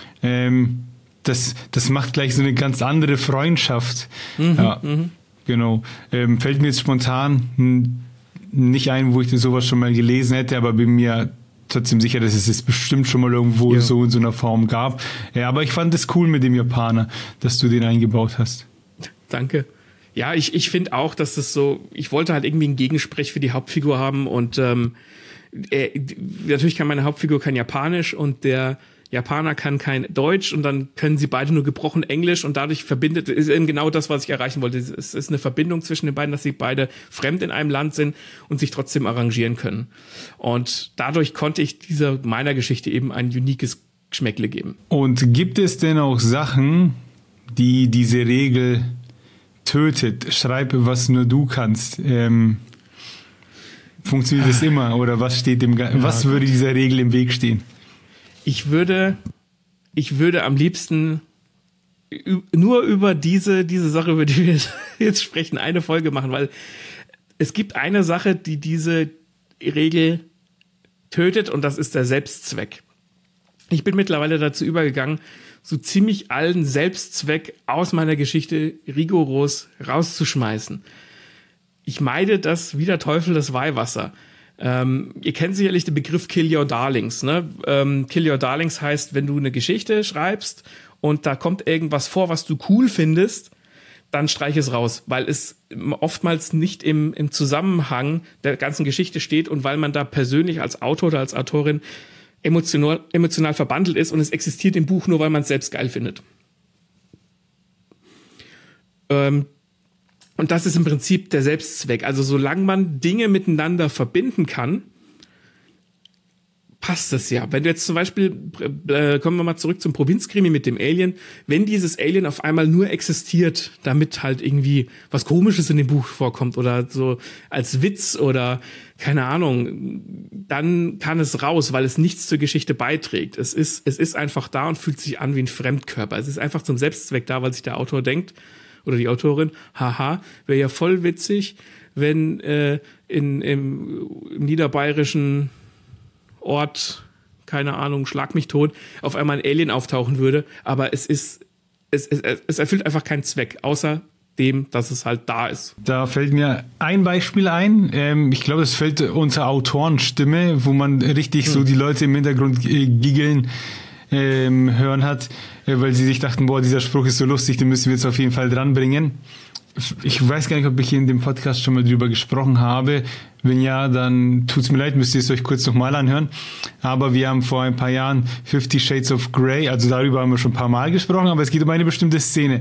Das macht gleich so eine ganz andere Freundschaft. Genau. Fällt mir jetzt spontan nicht ein, wo ich sowas schon mal gelesen hätte, aber bin mir trotzdem sicher, dass es bestimmt schon mal irgendwo so in so einer Form gab. Ja, aber ich fand es cool mit dem Japaner, dass du den eingebaut hast. Danke. Ja, ich finde auch, dass das so, ich wollte halt irgendwie einen Gegensprech für die Hauptfigur haben, und natürlich kann meine Hauptfigur kein Japanisch und der Japaner kann kein Deutsch, und dann können sie beide nur gebrochen Englisch, und dadurch ist eben genau das, was ich erreichen wollte. Es ist eine Verbindung zwischen den beiden, dass sie beide fremd in einem Land sind und sich trotzdem arrangieren können. Und dadurch konnte ich meiner Geschichte eben ein uniques Geschmäckle geben. Und gibt es denn auch Sachen, die diese Regel tötet? Schreib, was nur du kannst. Funktioniert das immer, oder was würde dieser Regel im Weg stehen? Ich würde am liebsten nur über diese Sache, über die wir jetzt sprechen, eine Folge machen, weil es gibt eine Sache, die diese Regel tötet, und das ist der Selbstzweck. Ich bin mittlerweile dazu übergegangen, so ziemlich allen Selbstzweck aus meiner Geschichte rigoros rauszuschmeißen. Ich meide das wie der Teufel das Weihwasser. Ihr kennt sicherlich den Begriff Kill Your Darlings. Ne? Kill Your Darlings heißt, wenn du eine Geschichte schreibst und da kommt irgendwas vor, was du cool findest, dann streich es raus, weil es oftmals nicht im Zusammenhang der ganzen Geschichte steht und weil man da persönlich als Autor oder als Autorin emotional verbandelt ist, und es existiert im Buch nur, weil man es selbst geil findet. Und das ist im Prinzip der Selbstzweck. Also solange man Dinge miteinander verbinden kann, passt das ja. Wenn du jetzt zum Beispiel, kommen wir mal zurück zum Provinzkrimi mit dem Alien, wenn dieses Alien auf einmal nur existiert, damit halt irgendwie was Komisches in dem Buch vorkommt oder so als Witz oder keine Ahnung, dann kann es raus, weil es nichts zur Geschichte beiträgt. Es ist einfach da und fühlt sich an wie ein Fremdkörper. Es ist einfach zum Selbstzweck da, weil sich der Autor denkt oder die Autorin, haha, wäre ja voll witzig, wenn im niederbayerischen Ort, keine Ahnung, schlag mich tot, auf einmal ein Alien auftauchen würde, aber es erfüllt einfach keinen Zweck, außer dem, dass es halt da ist. Da fällt mir ein Beispiel ein. Ich glaube, es fällt unter Autorenstimme, wo man richtig so die Leute im Hintergrund giggeln hören hat, weil sie sich dachten, boah, dieser Spruch ist so lustig, den müssen wir jetzt auf jeden Fall dranbringen. Ich weiß gar nicht, ob ich in dem Podcast schon mal drüber gesprochen habe. Wenn ja, dann tut's mir leid, müsst ihr es euch kurz nochmal anhören. Aber wir haben vor ein paar Jahren 50 Shades of Grey, also darüber haben wir schon ein paar Mal gesprochen, aber es geht um eine bestimmte Szene.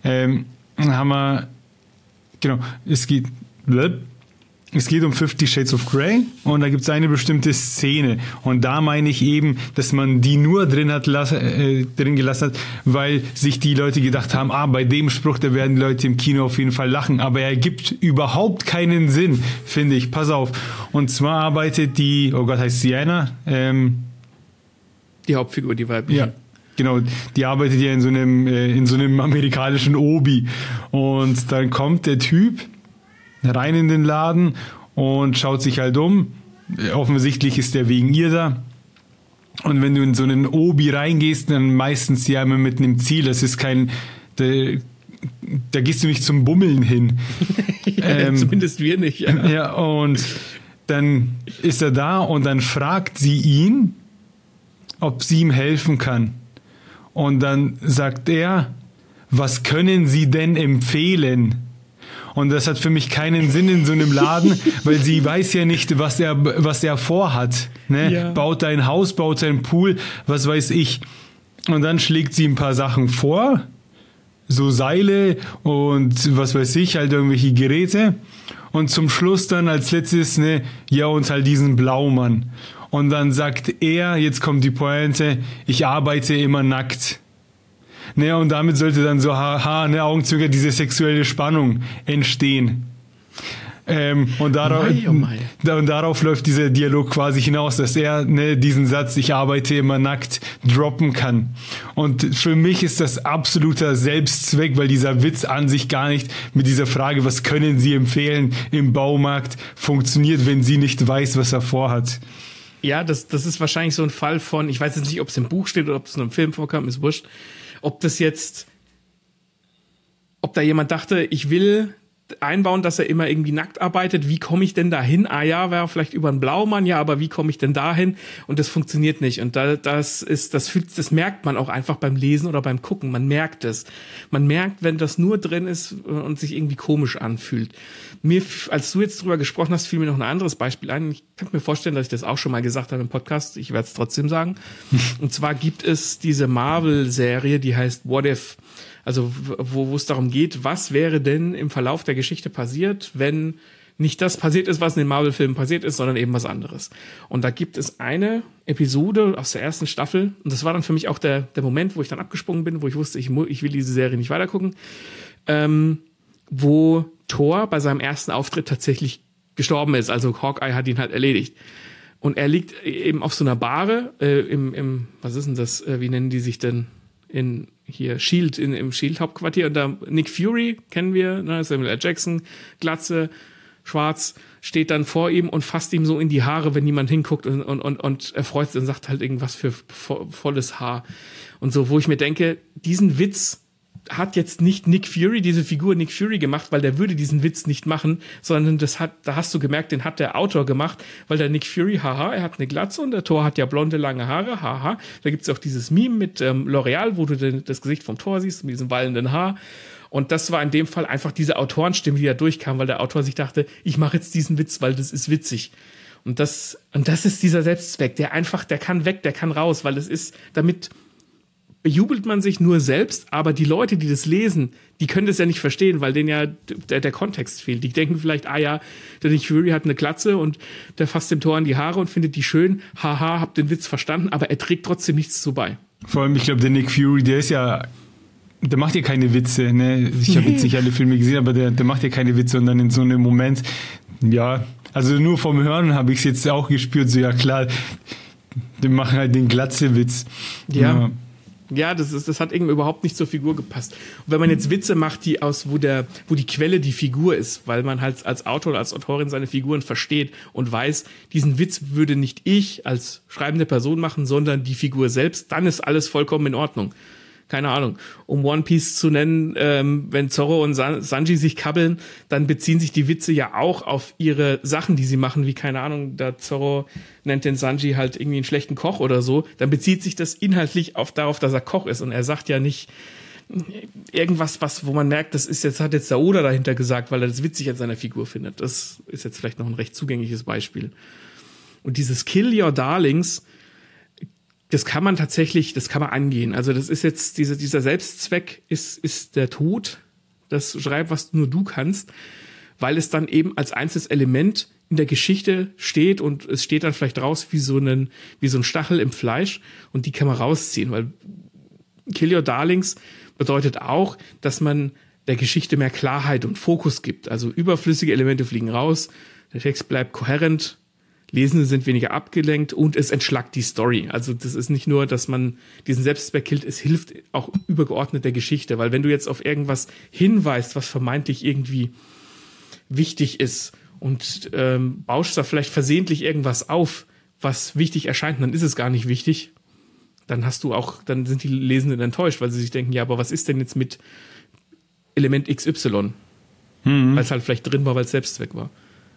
Es geht um 50 Shades of Grey und da gibt es eine bestimmte Szene. Und da meine ich eben, dass man die nur drin gelassen hat, weil sich die Leute gedacht haben, bei dem Spruch, da werden die Leute im Kino auf jeden Fall lachen. Aber er gibt überhaupt keinen Sinn, finde ich. Pass auf. Und zwar arbeitet die, oh Gott, heißt sie Anna? Die Hauptfigur, die weibliche. Ja. Genau, die arbeitet ja in so einem amerikanischen Obi. Und dann kommt der Typ rein in den Laden und schaut sich halt um. Offensichtlich ist der wegen ihr da. Und wenn du in so einen Obi reingehst, dann meistens ja immer mit einem Ziel. Das ist kein, da gehst du nicht zum Bummeln hin. Ja, zumindest wir nicht. Ja. Ja, und dann ist er da und dann fragt sie ihn, ob sie ihm helfen kann. Und dann sagt er, was können Sie denn empfehlen? Und das hat für mich keinen Sinn in so einem Laden, weil sie weiß ja nicht, was er vorhat. Ne? Ja. Baut er ein Haus, baut er einen Pool, was weiß ich. Und dann schlägt sie ein paar Sachen vor, so Seile und was weiß ich, halt irgendwelche Geräte. Und zum Schluss dann als letztes, und halt diesen Blaumann. Und dann sagt er, jetzt kommt die Pointe, ich arbeite immer nackt. Und damit sollte dann so Augenzwinkern diese sexuelle Spannung entstehen. Und darauf läuft dieser Dialog quasi hinaus, dass er diesen Satz, ich arbeite immer nackt, droppen kann. Und für mich ist das absoluter Selbstzweck, weil dieser Witz an sich gar nicht mit dieser Frage, was können Sie empfehlen im Baumarkt, funktioniert, wenn sie nicht weiß, was er vorhat. Ja, das ist wahrscheinlich so ein Fall von, ich weiß jetzt nicht, ob es im Buch steht oder ob es nur im Film vorkam, ist wurscht. Ob da jemand dachte, ich will einbauen, dass er immer irgendwie nackt arbeitet. Wie komme ich denn dahin? Ja, wäre vielleicht über einen Blaumann, ja, aber wie komme ich denn dahin? Und das funktioniert nicht. Und das merkt man auch einfach beim Lesen oder beim Gucken. Man merkt es. Man merkt, wenn das nur drin ist und sich irgendwie komisch anfühlt. Als du jetzt drüber gesprochen hast, fiel mir noch ein anderes Beispiel ein. Ich kann mir vorstellen, dass ich das auch schon mal gesagt habe im Podcast. Ich werde es trotzdem sagen. Und zwar gibt es diese Marvel-Serie, die heißt What If? Also wo es darum geht, was wäre denn im Verlauf der Geschichte passiert, wenn nicht das passiert ist, was in den Marvel-Filmen passiert ist, sondern eben was anderes. Und da gibt es eine Episode aus der ersten Staffel, und das war dann für mich auch der Moment, wo ich dann abgesprungen bin, wo ich wusste, ich will diese Serie nicht weitergucken, wo Thor bei seinem ersten Auftritt tatsächlich gestorben ist. Also Hawkeye hat ihn halt erledigt. Und er liegt eben auf so einer Bahre was ist denn das, wie nennen die sich denn? in hier Shield, im Shield-Hauptquartier. Und da Nick Fury kennen wir, ne, Samuel L. Jackson, Glatze, schwarz, steht dann vor ihm und fasst ihm so in die Haare, wenn niemand hinguckt und er freut sich und sagt halt irgendwas für volles Haar. Und so, wo ich mir denke, diesen Witz hat jetzt nicht Nick Fury, diese Figur Nick Fury gemacht, weil der würde diesen Witz nicht machen, sondern da hast du gemerkt, den hat der Autor gemacht, weil der Nick Fury, haha, er hat eine Glatze und der Thor hat ja blonde, lange Haare, haha. Da gibt's auch dieses Meme mit L'Oreal, wo du das Gesicht vom Thor siehst mit diesem wallenden Haar. Und das war in dem Fall einfach diese Autorenstimme, die da durchkam, weil der Autor sich dachte, ich mache jetzt diesen Witz, weil das ist witzig. Und das ist dieser Selbstzweck, der kann weg, der kann raus, weil es ist, damit bejubelt man sich nur selbst, aber die Leute, die das lesen, die können das ja nicht verstehen, weil denen ja der Kontext fehlt. Die denken vielleicht, der Nick Fury hat eine Glatze und der fasst dem Thor an die Haare und findet die schön. Haha, hab den Witz verstanden, aber er trägt trotzdem nichts zu bei. Vor allem, ich glaube, der Nick Fury, der macht ja keine Witze, ne? Ich habe jetzt nicht alle Filme gesehen, aber der macht ja keine Witze und dann in so einem Moment, ja, also nur vom Hören habe ich es jetzt auch gespürt, so ja klar, die machen halt den Glatze-Witz. Ja, das hat irgendwie überhaupt nicht zur Figur gepasst. Und wenn man jetzt Witze macht, wo die Quelle die Figur ist, weil man halt als Autor oder als Autorin seine Figuren versteht und weiß, diesen Witz würde nicht ich als schreibende Person machen, sondern die Figur selbst, dann ist alles vollkommen in Ordnung. Keine Ahnung, um One Piece zu nennen, wenn Zorro und Sanji sich kabbeln, dann beziehen sich die Witze ja auch auf ihre Sachen, die sie machen, wie, keine Ahnung, da Zorro nennt den Sanji halt irgendwie einen schlechten Koch oder so, dann bezieht sich das inhaltlich darauf, dass er Koch ist und er sagt ja nicht irgendwas, wo man merkt, hat jetzt der Oda dahinter gesagt, weil er das witzig an seiner Figur findet. Das ist jetzt vielleicht noch ein recht zugängliches Beispiel. Und dieses Kill Your Darlings, das kann man angehen. Also das ist jetzt, dieser Selbstzweck ist der Tod. Das schreib, was nur du kannst, weil es dann eben als einzelnes Element in der Geschichte steht und es steht dann vielleicht raus wie so ein Stachel im Fleisch und die kann man rausziehen, weil Kill Your Darlings bedeutet auch, dass man der Geschichte mehr Klarheit und Fokus gibt. Also überflüssige Elemente fliegen raus, der Text bleibt kohärent, Lesende sind weniger abgelenkt und es entschlackt die Story. Also das ist nicht nur, dass man diesen Selbstzweck killt, es hilft auch übergeordnet der Geschichte. Weil wenn du jetzt auf irgendwas hinweist, was vermeintlich irgendwie wichtig ist und baust da vielleicht versehentlich irgendwas auf, was wichtig erscheint, dann ist es gar nicht wichtig. Dann sind die Lesenden enttäuscht, weil sie sich denken, ja, aber was ist denn jetzt mit Element XY? Weil es halt vielleicht drin war, weil es Selbstzweck war.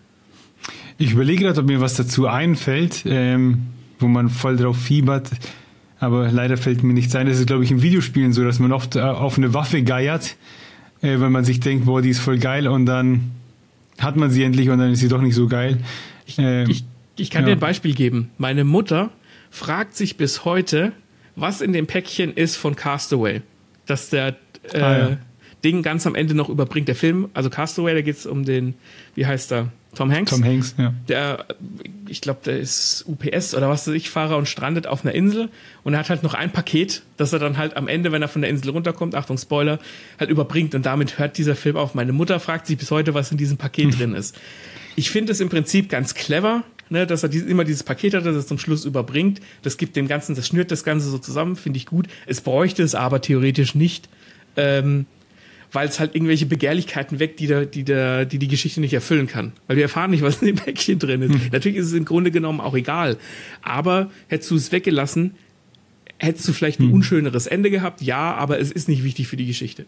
Ich überlege gerade, ob mir was dazu einfällt, wo man voll drauf fiebert, aber leider fällt mir nichts ein. Das ist, glaube ich, in Videospielen so, dass man oft auf eine Waffe geiert, wenn man sich denkt, boah, die ist voll geil und dann hat man sie endlich und dann ist sie doch nicht so geil. Ich kann dir ein Beispiel geben. Meine Mutter fragt sich bis heute, was in dem Päckchen ist von Castaway, dass der Ding ganz am Ende noch überbringt. Der Film, also Castaway, da geht es um den, wie heißt er? Tom Hanks? Tom Hanks, ja. Ich glaube, der ist UPS oder was weiß ich, Fahrer und strandet auf einer Insel und er hat halt noch ein Paket, das er dann halt am Ende, wenn er von der Insel runterkommt, Achtung, Spoiler, halt überbringt und damit hört dieser Film auf. Meine Mutter fragt sich bis heute, was in diesem Paket drin ist. Ich finde es im Prinzip ganz clever, ne, dass er immer dieses Paket hat, das er zum Schluss überbringt. Das gibt dem Ganzen, das schnürt das Ganze so zusammen, finde ich gut. Es bräuchte es aber theoretisch nicht, weil es halt irgendwelche Begehrlichkeiten weckt, die Geschichte nicht erfüllen kann. Weil wir erfahren nicht, was in dem Päckchen drin ist. Natürlich ist es im Grunde genommen auch egal. Aber hättest du es weggelassen, hättest du vielleicht ein unschöneres Ende gehabt. Ja, aber es ist nicht wichtig für die Geschichte.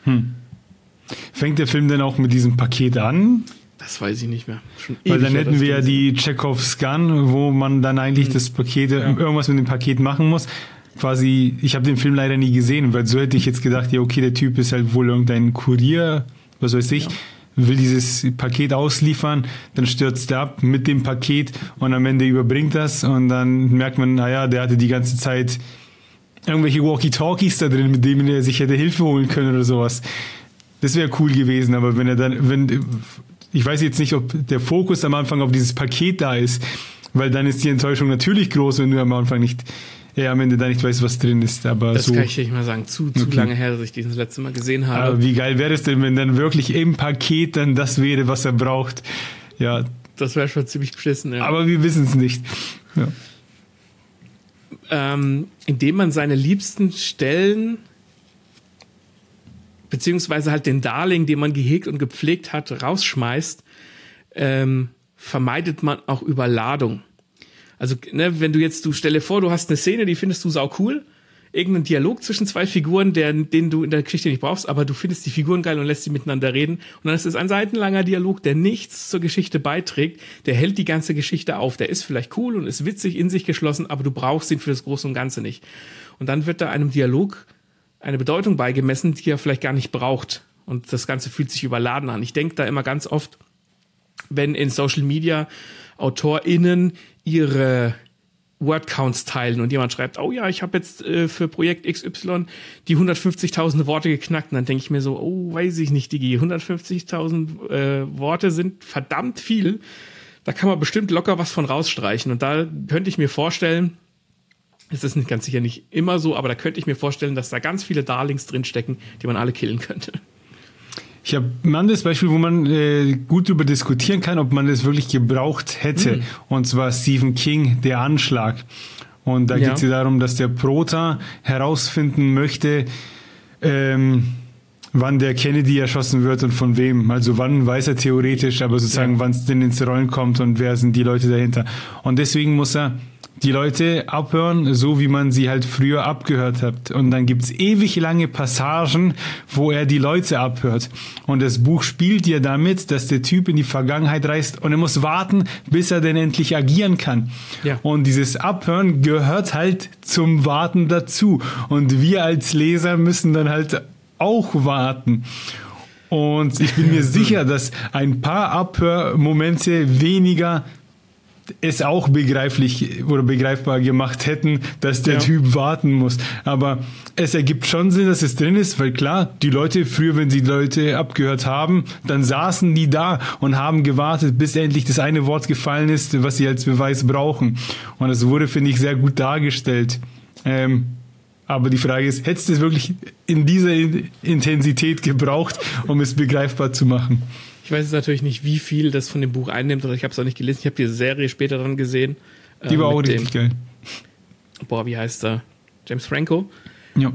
Fängt der Film denn auch mit diesem Paket an? Das weiß ich nicht mehr. Weil dann hätten wir ja die Chekhovs Gun, wo man dann eigentlich das Paket, irgendwas mit dem Paket machen muss. Quasi, ich habe den Film leider nie gesehen, weil so hätte ich jetzt gedacht, ja okay, der Typ ist halt wohl irgendein Kurier, was weiß ich, will dieses Paket ausliefern, dann stürzt er ab mit dem Paket und am Ende überbringt das und dann merkt man, naja, der hatte die ganze Zeit irgendwelche Walkie-Talkies da drin, mit denen er sich hätte Hilfe holen können oder sowas. Das wäre cool gewesen, aber ich weiß jetzt nicht, ob der Fokus am Anfang auf dieses Paket da ist, weil dann ist die Enttäuschung natürlich groß, wenn du am Anfang am Ende da nicht weißt, was drin ist. Aber das kann ich nicht mal sagen. Zu lange her, dass ich diesen das letzte Mal gesehen habe. Aber wie geil wäre es denn, wenn dann wirklich im Paket dann das wäre, was er braucht? Ja. Das wäre schon ziemlich beschissen, ja. Aber wir wissen es nicht. Ja. indem man seine liebsten Stellen beziehungsweise halt den Darling, den man gehegt und gepflegt hat, rausschmeißt, vermeidet man auch Überladung. Also, ne, wenn du stell dir vor, du hast eine Szene, die findest du sau cool, irgendeinen Dialog zwischen zwei Figuren, den du in der Geschichte nicht brauchst, aber du findest die Figuren geil und lässt sie miteinander reden. Und dann ist es ein seitenlanger Dialog, der nichts zur Geschichte beiträgt, der hält die ganze Geschichte auf. Der ist vielleicht cool und ist witzig in sich geschlossen, aber du brauchst ihn für das Große und Ganze nicht. Und dann wird da einem Dialog eine Bedeutung beigemessen, die er vielleicht gar nicht braucht. Und das Ganze fühlt sich überladen an. Ich denke da immer ganz oft, wenn in Social Media AutorInnen ihre Wordcounts teilen und jemand schreibt, oh ja, ich habe jetzt für Projekt XY die 150.000 Worte geknackt. Und dann denke ich mir so, oh, weiß ich nicht, Digi, 150.000 Worte sind verdammt viel. Da kann man bestimmt locker was von rausstreichen. Und da könnte ich mir vorstellen, es ist nicht ganz sicher nicht immer so, aber da könnte ich mir vorstellen, dass da ganz viele Darlings drinstecken, die man alle killen könnte. Ich habe ein anderes Beispiel, wo man gut darüber diskutieren kann, ob man das wirklich gebraucht hätte. Und zwar Stephen King, Der Anschlag. Und da geht es ja darum, dass der Prota herausfinden möchte, wann der Kennedy erschossen wird und von wem. Also wann weiß er theoretisch, aber sozusagen wann es denn ins Rollen kommt und wer sind die Leute dahinter. Und deswegen muss er die Leute abhören, so wie man sie halt früher abgehört hat. Und dann gibt's ewig lange Passagen, wo er die Leute abhört. Und das Buch spielt ja damit, dass der Typ in die Vergangenheit reist und er muss warten, bis er denn endlich agieren kann. Ja. Und dieses Abhören gehört halt zum Warten dazu. Und wir als Leser müssen dann halt auch warten. Und ich bin mir sicher, dass ein paar Abhörmomente weniger es auch begreiflich oder begreifbar gemacht hätten, dass der Typ warten muss. Aber es ergibt schon Sinn, dass es drin ist, weil klar, die Leute früher, wenn sie die Leute abgehört haben, dann saßen die da und haben gewartet, bis endlich das eine Wort gefallen ist, was sie als Beweis brauchen. Und das wurde, finde ich, sehr gut dargestellt. Aber die Frage ist, hättest du es wirklich in dieser Intensität gebraucht, um es begreifbar zu machen? Ich weiß jetzt natürlich nicht, wie viel das von dem Buch einnimmt, oder ich habe es auch nicht gelesen. Ich habe die Serie später dann gesehen. Die war auch richtig geil. Boah, wie heißt er? James Franco. Ja.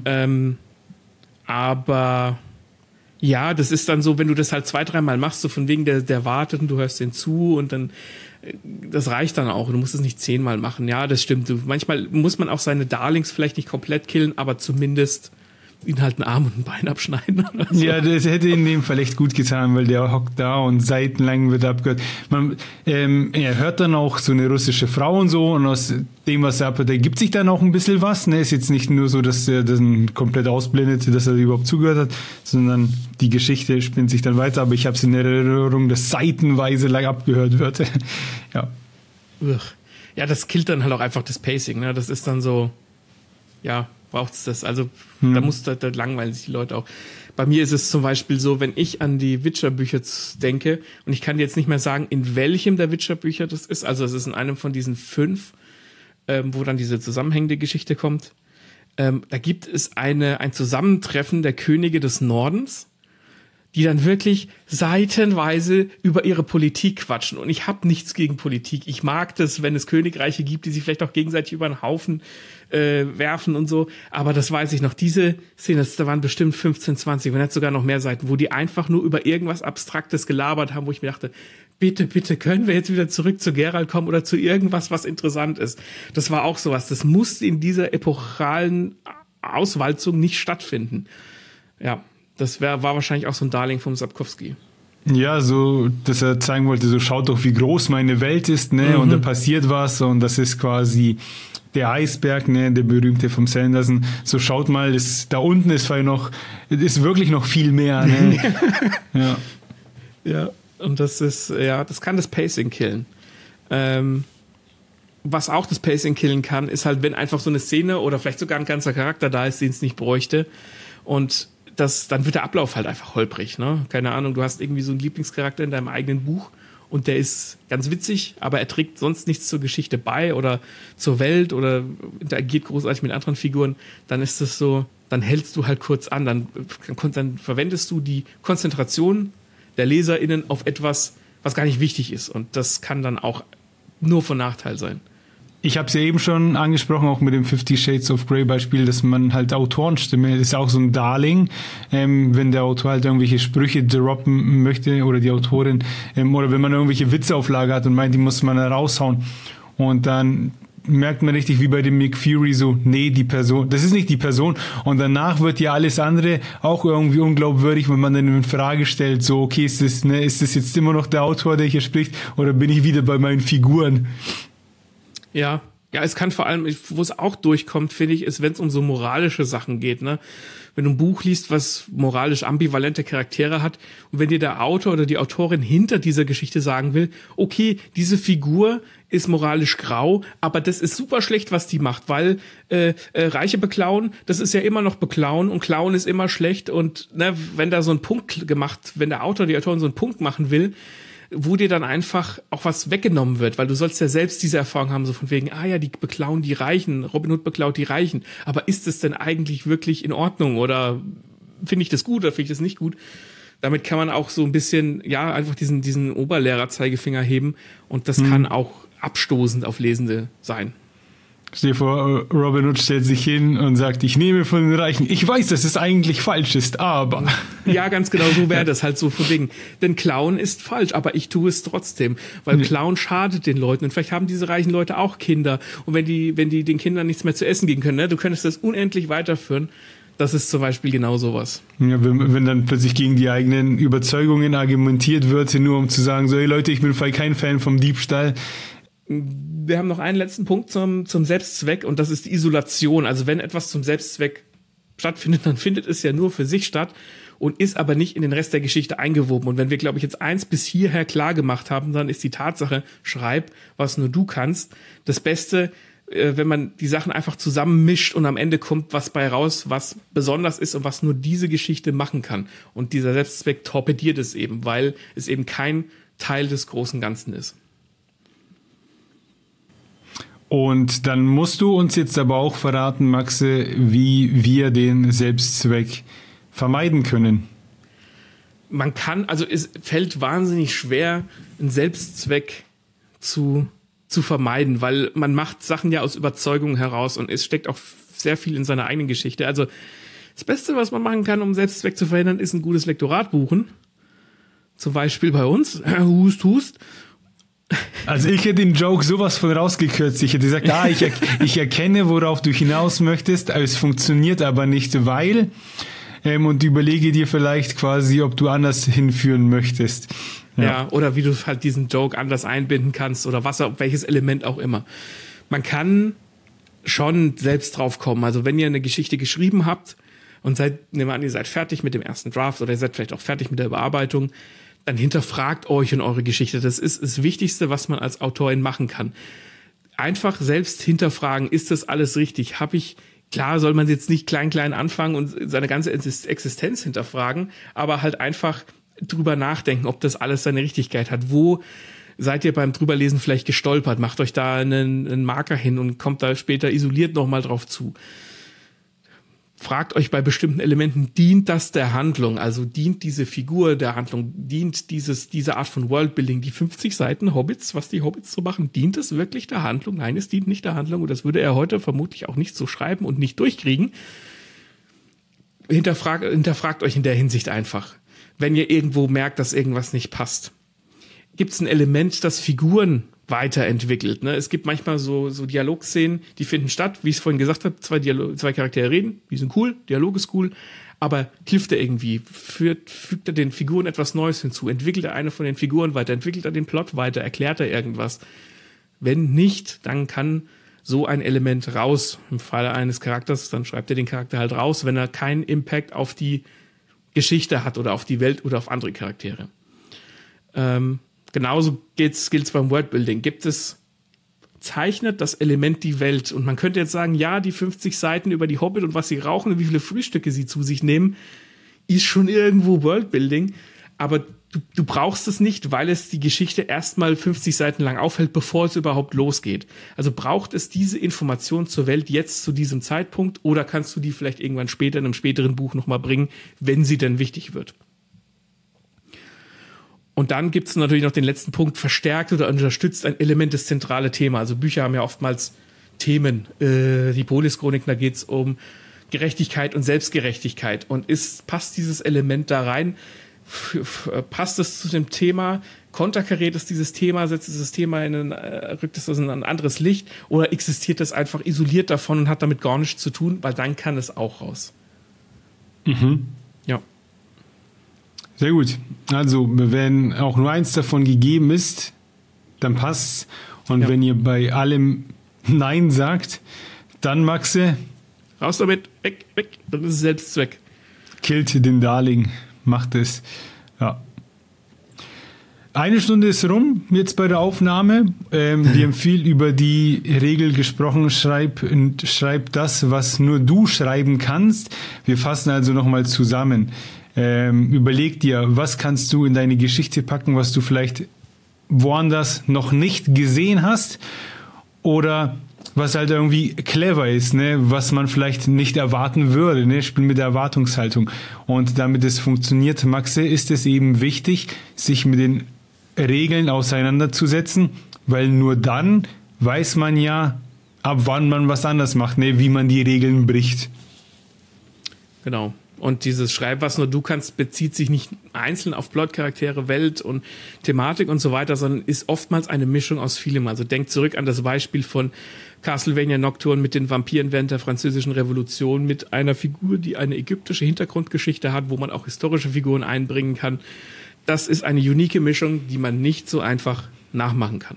Aber ja, das ist dann so, wenn du das halt 2-3 Mal machst, so von wegen der wartet und du hörst den zu und dann, das reicht dann auch. Du musst es nicht 10 Mal machen. Ja, das stimmt. Manchmal muss man auch seine Darlings vielleicht nicht komplett killen, aber zumindest ihn halt einen Arm und ein Bein abschneiden. Oder so. Ja, das hätte in dem Fall echt gut getan, weil der hockt da und seitenlang wird abgehört. Er hört dann auch so eine russische Frau und so, und aus dem, was er abhört, ergibt sich dann auch ein bisschen was. Ne? Ist jetzt nicht nur so, dass er das komplett ausblendet, dass er überhaupt zugehört hat, sondern die Geschichte spinnt sich dann weiter. Aber ich habe es in Erinnerung, dass seitenweise lang abgehört wird. Ja. Ja, das killt dann halt auch einfach das Pacing. Ne? Das ist dann so, ja, braucht es das. Also da langweilen sich die Leute auch. Bei mir ist es zum Beispiel so, wenn ich an die Witcher-Bücher denke, und ich kann jetzt nicht mehr sagen, in welchem der Witcher-Bücher das ist, also es ist in einem von diesen 5, wo dann diese zusammenhängende Geschichte kommt, da gibt es ein Zusammentreffen der Könige des Nordens, die dann wirklich seitenweise über ihre Politik quatschen. Und ich habe nichts gegen Politik. Ich mag das, wenn es Königreiche gibt, die sich vielleicht auch gegenseitig über den Haufen werfen und so. Aber das weiß ich noch. Diese Szene, da waren bestimmt 15, 20, wenn nicht sogar noch mehr Seiten, wo die einfach nur über irgendwas Abstraktes gelabert haben, wo ich mir dachte, bitte, bitte, können wir jetzt wieder zurück zu Geralt kommen oder zu irgendwas, was interessant ist. Das war auch sowas. Das musste in dieser epochalen Auswalzung nicht stattfinden. Ja. Das war wahrscheinlich auch so ein Darling vom Sapkowski. Ja, so, dass er zeigen wollte, so schaut doch, wie groß meine Welt ist, ne, und da passiert was, und das ist quasi der Eisberg, ne, der berühmte vom Sanderson. So schaut mal, da unten ist wirklich noch viel mehr, ne. Ja. Ja, und das kann das Pacing killen. Was auch das Pacing killen kann, ist halt, wenn einfach so eine Szene oder vielleicht sogar ein ganzer Charakter da ist, den es nicht bräuchte, und dann wird der Ablauf halt einfach holprig, ne? Keine Ahnung, du hast irgendwie so einen Lieblingscharakter in deinem eigenen Buch und der ist ganz witzig, aber er trägt sonst nichts zur Geschichte bei oder zur Welt oder interagiert großartig mit anderen Figuren, dann ist das so, dann hältst du halt kurz an, dann verwendest du die Konzentration der LeserInnen auf etwas, was gar nicht wichtig ist, und das kann dann auch nur von Nachteil sein. Ich habe es ja eben schon angesprochen, auch mit dem 50 Shades of Grey Beispiel, dass man halt Autorenstimme, das ist auch so ein Darling, wenn der Autor halt irgendwelche Sprüche droppen möchte oder die Autorin, oder wenn man irgendwelche Witze auf Lager hat und meint, die muss man raushauen. Und dann merkt man richtig, wie bei dem Nick Fury, so, nee, die Person, das ist nicht die Person. Und danach wird ja alles andere auch irgendwie unglaubwürdig, wenn man dann in Frage stellt, so, okay, ist das jetzt immer noch der Autor, der hier spricht, oder bin ich wieder bei meinen Figuren? Ja, es kann vor allem, wo es auch durchkommt, finde ich, ist, wenn es um so moralische Sachen geht, ne? Wenn du ein Buch liest, was moralisch ambivalente Charaktere hat und wenn dir der Autor oder die Autorin hinter dieser Geschichte sagen will, okay, diese Figur ist moralisch grau, aber das ist super schlecht, was die macht, weil Reiche beklauen, das ist ja immer noch beklauen und Klauen ist immer schlecht und ne, wenn da so ein Punkt gemacht, wenn der Autor, die Autorin so einen Punkt machen will, wo dir dann einfach auch was weggenommen wird, weil du sollst ja selbst diese Erfahrung haben, so von wegen, die beklauen die Reichen, Robin Hood beklaut die Reichen, aber ist es denn eigentlich wirklich in Ordnung oder finde ich das gut oder finde ich das nicht gut? Damit kann man auch so ein bisschen, einfach diesen Oberlehrer-Zeigefinger heben und das kann auch abstoßend auf Lesende sein. Stell dir vor, Robin Hood stellt sich hin und sagt, ich nehme von den Reichen. Ich weiß, dass es eigentlich falsch ist, aber... Ja, ganz genau, so wäre das halt so von wegen. Denn Klauen ist falsch, aber ich tue es trotzdem. Weil Klauen schadet den Leuten. Und vielleicht haben diese reichen Leute auch Kinder. Und wenn die den Kindern nichts mehr zu essen geben können, ne, du könntest das unendlich weiterführen. Das ist zum Beispiel genau sowas. Ja, wenn dann plötzlich gegen die eigenen Überzeugungen argumentiert wird, nur um zu sagen, so, hey Leute, ich bin kein Fan vom Diebstahl. Wir haben noch einen letzten Punkt zum Selbstzweck und das ist die Isolation. Also wenn etwas zum Selbstzweck stattfindet, dann findet es ja nur für sich statt und ist aber nicht in den Rest der Geschichte eingewoben. Und wenn wir, glaube ich, jetzt eins bis hierher klar gemacht haben, dann ist die Tatsache, schreib, was nur du kannst, das Beste, wenn man die Sachen einfach zusammenmischt und am Ende kommt was bei raus, was besonders ist und was nur diese Geschichte machen kann. Und dieser Selbstzweck torpediert es eben, weil es eben kein Teil des großen Ganzen ist. Und dann musst du uns jetzt aber auch verraten, Maxe, wie wir den Selbstzweck vermeiden können. Man kann, also es fällt wahnsinnig schwer, einen Selbstzweck zu vermeiden, weil man macht Sachen ja aus Überzeugung heraus und es steckt auch sehr viel in seiner eigenen Geschichte. Also das Beste, was man machen kann, um Selbstzweck zu verhindern, ist ein gutes Lektorat buchen. Zum Beispiel bei uns, Hust. Also ich hätte den Joke sowas von rausgekürzt. Ich hätte gesagt, ich erkenne, worauf du hinaus möchtest, es funktioniert aber nicht, weil und überlege dir vielleicht quasi, ob du anders hinführen möchtest. Ja, oder wie du halt diesen Joke anders einbinden kannst oder welches Element auch immer. Man schon selbst drauf kommen. Also wenn ihr eine Geschichte geschrieben habt und nehmen wir an, ihr seid fertig mit dem ersten Draft oder ihr seid vielleicht auch fertig mit der Überarbeitung, dann hinterfragt euch und eure Geschichte. Das ist das Wichtigste, was man als Autorin machen kann. Einfach selbst hinterfragen, ist das alles richtig? Klar soll man jetzt nicht klein anfangen und seine ganze Existenz hinterfragen, aber halt einfach drüber nachdenken, ob das alles seine Richtigkeit hat. Wo seid ihr beim Drüberlesen vielleicht gestolpert? Macht euch da einen Marker hin und kommt da später isoliert nochmal drauf zu. Fragt euch bei bestimmten Elementen, dient das der Handlung? Also dient diese Figur der Handlung? Dient diese Art von Worldbuilding, die 50 Seiten Hobbits, was die Hobbits so machen, dient es wirklich der Handlung? Nein, es dient nicht der Handlung und das würde er heute vermutlich auch nicht so schreiben und nicht durchkriegen. Hinterfragt euch in der Hinsicht einfach. Wenn ihr irgendwo merkt, dass irgendwas nicht passt. Gibt es ein Element, das Figuren weiterentwickelt. Ne? Es gibt manchmal so Dialogszenen, die finden statt, wie ich es vorhin gesagt habe, zwei Charaktere reden, die sind cool, Dialog ist cool, aber hilft er irgendwie, fügt er den Figuren etwas Neues hinzu, entwickelt er eine von den Figuren weiter, entwickelt er den Plot weiter, erklärt er irgendwas. Wenn nicht, dann kann so ein Element raus. Im Falle eines Charakters, dann schreibt er den Charakter halt raus, wenn er keinen Impact auf die Geschichte hat oder auf die Welt oder auf andere Charaktere. Genauso gilt's beim Worldbuilding. Zeichnet das Element die Welt? Und man könnte jetzt sagen, ja, die 50 Seiten über die Hobbit und was sie rauchen und wie viele Frühstücke sie zu sich nehmen, ist schon irgendwo Worldbuilding. Aber du brauchst es nicht, weil es die Geschichte erstmal 50 Seiten lang aufhält, bevor es überhaupt losgeht. Also braucht es diese Information zur Welt jetzt zu diesem Zeitpunkt oder kannst du die vielleicht irgendwann später in einem späteren Buch nochmal bringen, wenn sie denn wichtig wird? Und dann gibt es natürlich noch den letzten Punkt, verstärkt oder unterstützt ein Element das zentrale Thema. Also Bücher haben ja oftmals Themen. Die Polis-Chronik, da geht es um Gerechtigkeit und Selbstgerechtigkeit. Und passt dieses Element da rein? Passt es zu dem Thema? Konterkariert es dieses Thema? Setzt es das Thema rückt es das in ein anderes Licht? Oder existiert das einfach isoliert davon und hat damit gar nichts zu tun? Weil dann kann es auch raus. Mhm. Ja. Sehr gut. Also, wenn auch nur eins davon gegeben ist, dann passt's. Und wenn ihr bei allem Nein sagt, dann, Maxe, raus damit, weg, dann ist es Selbstzweck. Killt den Darling, macht es. Ja. 1 Stunde ist rum, jetzt bei der Aufnahme. Wir haben viel über die Regel gesprochen, schreib das, was nur du schreiben kannst. Wir fassen also nochmal zusammen. Überleg dir, was kannst du in deine Geschichte packen, was du vielleicht woanders noch nicht gesehen hast oder was halt irgendwie clever ist, ne, was man vielleicht nicht erwarten würde, ne, Spiel mit der Erwartungshaltung. Und damit es funktioniert, Maxe, ist es eben wichtig, sich mit den Regeln auseinanderzusetzen, weil nur dann weiß man ja, ab wann man was anders macht, ne, wie man die Regeln bricht. Genau. Und dieses Schreib, was nur du kannst, bezieht sich nicht einzeln auf Plot-Charaktere, Welt und Thematik und so weiter, sondern ist oftmals eine Mischung aus vielem. Also denkt zurück an das Beispiel von Castlevania Nocturne mit den Vampiren während der Französischen Revolution, mit einer Figur, die eine ägyptische Hintergrundgeschichte hat, wo man auch historische Figuren einbringen kann. Das ist eine unique Mischung, die man nicht so einfach nachmachen kann.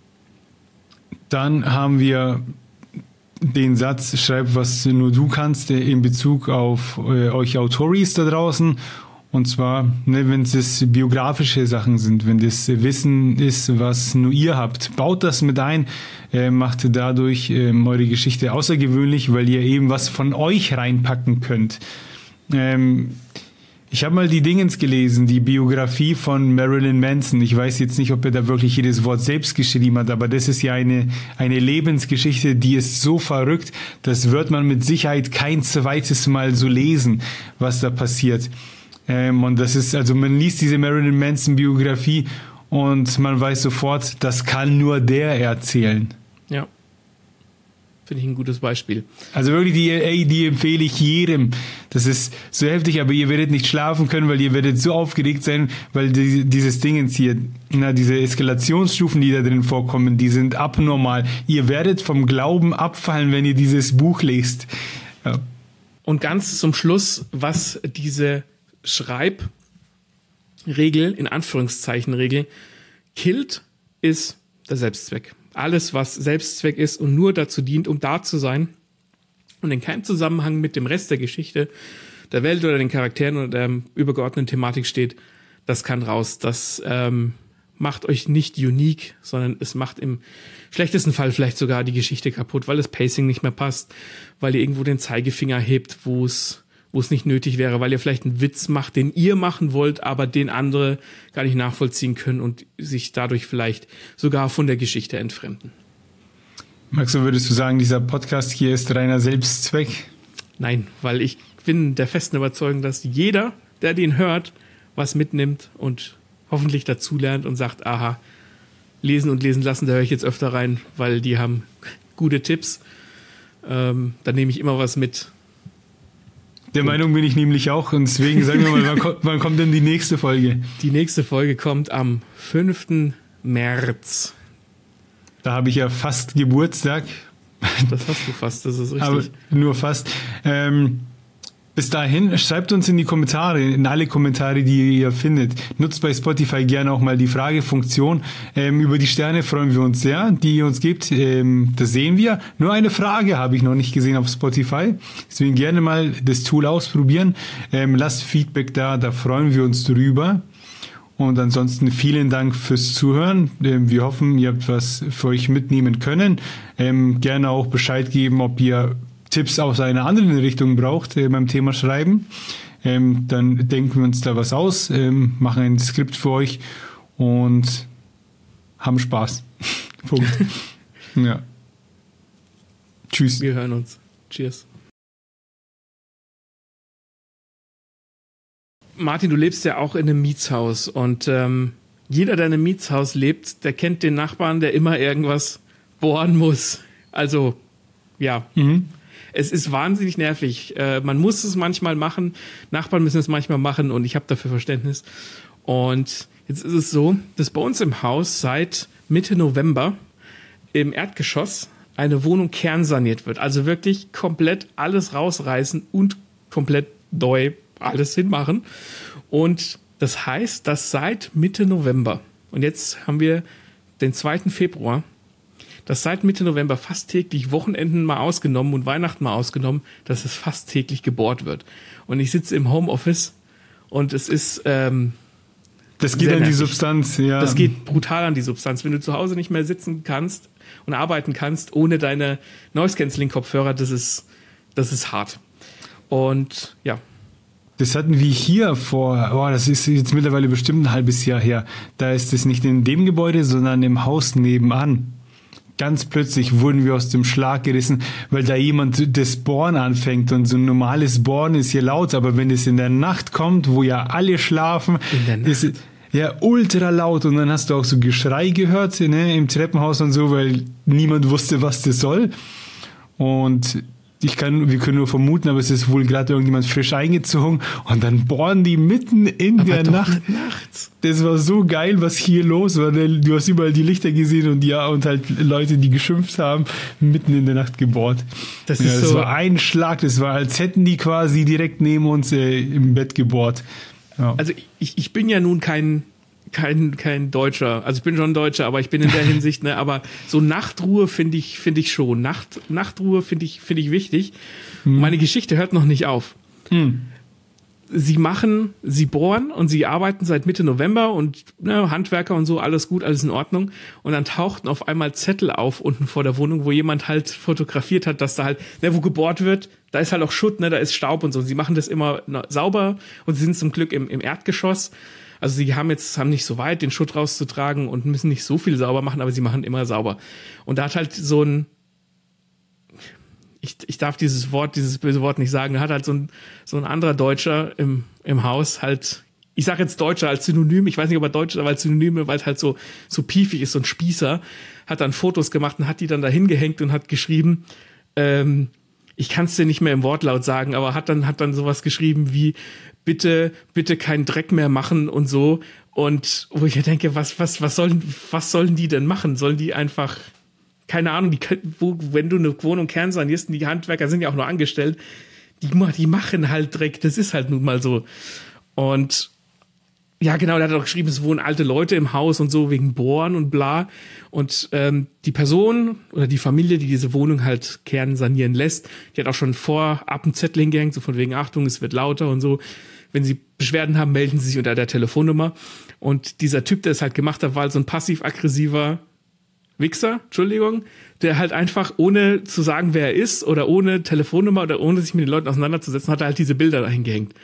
Dann haben wir den Satz, schreib, was nur du kannst, in Bezug auf euch Autoris da draußen. Und zwar, ne, wenn es biografische Sachen sind, wenn das Wissen ist, was nur ihr habt, baut das mit ein, macht dadurch eure Geschichte außergewöhnlich, weil ihr eben was von euch reinpacken könnt. Ich habe mal die Dingens gelesen, die Biografie von Marilyn Manson. Ich weiß jetzt nicht, ob er da wirklich jedes Wort selbst geschrieben hat, aber das ist ja eine Lebensgeschichte, die ist so verrückt, das wird man mit Sicherheit kein zweites Mal so lesen, was da passiert. Und das ist, also man liest diese Marilyn Manson Biografie und man weiß sofort, das kann nur der erzählen. Ja. Finde ich ein gutes Beispiel. Also wirklich, die empfehle ich jedem. Das ist so heftig, aber ihr werdet nicht schlafen können, weil ihr werdet so aufgeregt sein, weil dieses Dingens hier, diese Eskalationsstufen, die da drin vorkommen, die sind abnormal. Ihr werdet vom Glauben abfallen, wenn ihr dieses Buch lest. Ja. Und ganz zum Schluss, was diese Schreibregel, in Anführungszeichen Regel, killt, ist der Selbstzweck. Alles, was Selbstzweck ist und nur dazu dient, um da zu sein und in keinem Zusammenhang mit dem Rest der Geschichte, der Welt oder den Charakteren oder der übergeordneten Thematik steht, das kann raus. Das macht euch nicht unique, sondern es macht im schlechtesten Fall vielleicht sogar die Geschichte kaputt, weil das Pacing nicht mehr passt, weil ihr irgendwo den Zeigefinger hebt, wo es nicht nötig wäre, weil ihr vielleicht einen Witz macht, den ihr machen wollt, aber den andere gar nicht nachvollziehen können und sich dadurch vielleicht sogar von der Geschichte entfremden. Max, würdest du sagen, dieser Podcast hier ist reiner Selbstzweck? Nein, weil ich bin der festen Überzeugung, dass jeder, der den hört, was mitnimmt und hoffentlich dazulernt und sagt, aha, lesen und lesen lassen, da höre ich jetzt öfter rein, weil die haben gute Tipps. Da nehme ich immer was mit. Der Meinung bin ich nämlich auch und deswegen sagen wir mal, wann kommt denn die nächste Folge? Die nächste Folge kommt am 5. März. Da habe ich ja fast Geburtstag. Das hast du fast, das ist richtig. Aber nur fast. Bis dahin, schreibt uns in die Kommentare, in alle Kommentare, die ihr findet. Nutzt bei Spotify gerne auch mal die Fragefunktion. Über die Sterne freuen wir uns sehr, die ihr uns gibt. Das sehen wir. Nur eine Frage habe ich noch nicht gesehen auf Spotify. Deswegen gerne mal das Tool ausprobieren. Lasst Feedback da freuen wir uns drüber. Und ansonsten vielen Dank fürs Zuhören. Wir hoffen, ihr habt was für euch mitnehmen können. Gerne auch Bescheid geben, ob ihr Tipps aus einer anderen Richtung braucht beim Thema Schreiben, dann denken wir uns da was aus, machen ein Skript für euch und haben Spaß. Punkt. Ja. Tschüss. Wir hören uns. Cheers. Martin, du lebst ja auch in einem Mietshaus und jeder, der in einem Mietshaus lebt, der kennt den Nachbarn, der immer irgendwas bohren muss. Also, ja. Es ist wahnsinnig nervig. Man muss es manchmal machen, Nachbarn müssen es manchmal machen und ich habe dafür Verständnis. Und jetzt ist es so, dass bei uns im Haus seit Mitte November im Erdgeschoss eine Wohnung kernsaniert wird. Also wirklich komplett alles rausreißen und komplett neu alles hinmachen. Und das heißt, dass seit Mitte November, und jetzt haben wir den 2. Februar, dass seit Mitte November fast täglich, Wochenenden mal ausgenommen und Weihnachten mal ausgenommen, dass es fast täglich gebohrt wird. Und ich sitze im Homeoffice und es ist das geht an die Substanz, ja. Das geht brutal an die Substanz. Wenn du zu Hause nicht mehr sitzen kannst und arbeiten kannst ohne deine Noise-Canceling-Kopfhörer, das ist hart. Und ja. Das hatten wir hier das ist jetzt mittlerweile bestimmt ein halbes Jahr her. Da ist es nicht in dem Gebäude, sondern im Haus nebenan. Ganz plötzlich wurden wir aus dem Schlag gerissen, weil da jemand das Bohren anfängt und so ein normales Bohren ist hier laut, aber wenn es in der Nacht kommt, wo ja alle schlafen, ist es ja ultra laut und dann hast du auch so Geschrei gehört, ne, im Treppenhaus und so, weil niemand wusste, was das soll. Und wir können nur vermuten, aber es ist wohl gerade irgendjemand frisch eingezogen und dann bohren die mitten in der Nacht. Nachts. Das war so geil, was hier los war. Du hast überall die Lichter gesehen und halt Leute, die geschimpft haben, mitten in der Nacht gebohrt. Das war ein Schlag, das war, als hätten die quasi direkt neben uns im Bett gebohrt. Ja. Also ich bin ja nun kein Deutscher, also ich bin schon Deutscher, aber ich bin in der Hinsicht, ne, aber so Nachtruhe finde ich schon. Nachtruhe finde ich wichtig. Meine Geschichte hört noch nicht auf. Sie bohren und sie arbeiten seit Mitte November und ne, Handwerker und so, alles gut, alles in Ordnung. Und dann tauchten auf einmal Zettel auf unten vor der Wohnung, wo jemand halt fotografiert hat, dass da halt, ne, wo gebohrt wird, da ist halt auch Schutt, ne, da ist Staub und so. Sie machen das immer sauber und sie sind zum Glück im Erdgeschoss. Also sie haben nicht so weit, den Schutt rauszutragen und müssen nicht so viel sauber machen, aber sie machen immer sauber. Und da hat halt so ein, ich darf dieses böse Wort nicht sagen, da hat halt so ein anderer Deutscher im Haus halt, ich sage jetzt Deutscher als Synonym, ich weiß nicht, ob er Deutsch ist, aber als Synonyme, weil es halt so piefig ist, so ein Spießer, hat dann Fotos gemacht und hat die dann da hingehängt und hat geschrieben, ich kann es dir nicht mehr im Wortlaut sagen, aber hat dann sowas geschrieben wie, bitte keinen Dreck mehr machen und so. Und wo ich ja denke, was sollen die denn machen? Sollen die einfach, keine Ahnung, wenn du eine Wohnung kernsanierst, die Handwerker sind ja auch nur angestellt, die machen halt Dreck, das ist halt nun mal so. Und ja, genau, der hat auch geschrieben, es wohnen alte Leute im Haus und so wegen Bohren und bla. Und die Person oder die Familie, die diese Wohnung halt kernsanieren lässt, die hat auch schon vorab einen Zettel hingehängt, so von wegen Achtung, es wird lauter und so. Wenn Sie Beschwerden haben, melden Sie sich unter der Telefonnummer. Und dieser Typ, der es halt gemacht hat, war halt so ein passiv-aggressiver Wichser, Entschuldigung, der halt einfach, ohne zu sagen, wer er ist oder ohne Telefonnummer oder ohne sich mit den Leuten auseinanderzusetzen, hat er halt diese Bilder dahin gehängt.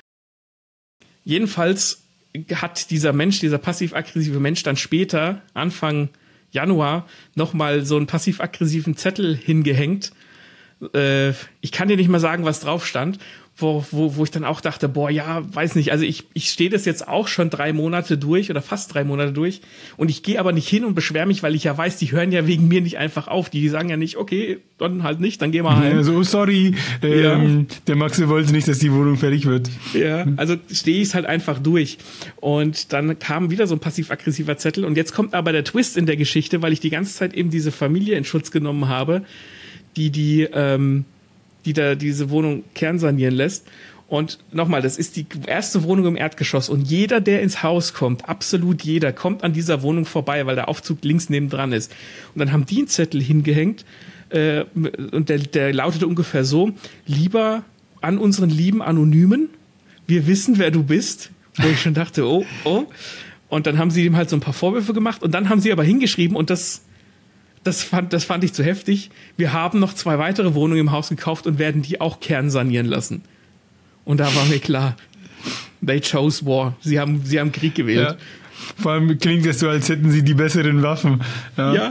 Jedenfalls hat dieser passiv-aggressive Mensch dann später, Anfang Januar, nochmal so einen passiv-aggressiven Zettel hingehängt. Ich kann dir nicht mal sagen, was drauf stand, wo ich dann auch dachte, boah, ja, weiß nicht, also ich stehe das jetzt auch schon 3 Monate durch oder fast 3 Monate durch und ich gehe aber nicht hin und beschwere mich, weil ich ja weiß, die hören ja wegen mir nicht einfach auf. Die sagen ja nicht, okay, dann halt nicht, dann gehen wir heim. Also, sorry, der Maxi wollte nicht, dass die Wohnung fertig wird. Ja, also stehe ich es halt einfach durch. Und dann kam wieder so ein passiv-aggressiver Zettel und jetzt kommt aber der Twist in der Geschichte, weil ich die ganze Zeit eben diese Familie in Schutz genommen habe, die da diese Wohnung kernsanieren lässt. Und nochmal, das ist die erste Wohnung im Erdgeschoss und jeder, der ins Haus kommt, absolut jeder, kommt an dieser Wohnung vorbei, weil der Aufzug links nebendran ist. Und dann haben die einen Zettel hingehängt und der lautete ungefähr so: Lieber an unseren lieben Anonymen, wir wissen, wer du bist. Wo ich schon dachte, oh. Und dann haben sie ihm halt so ein paar Vorwürfe gemacht und dann haben sie aber hingeschrieben und das fand ich zu heftig. Wir haben noch 2 weitere Wohnungen im Haus gekauft und werden die auch kernsanieren lassen. Und da war mir klar, they chose war. Sie haben Krieg gewählt. Ja. Vor allem klingt es so, als hätten sie die besseren Waffen. Ja.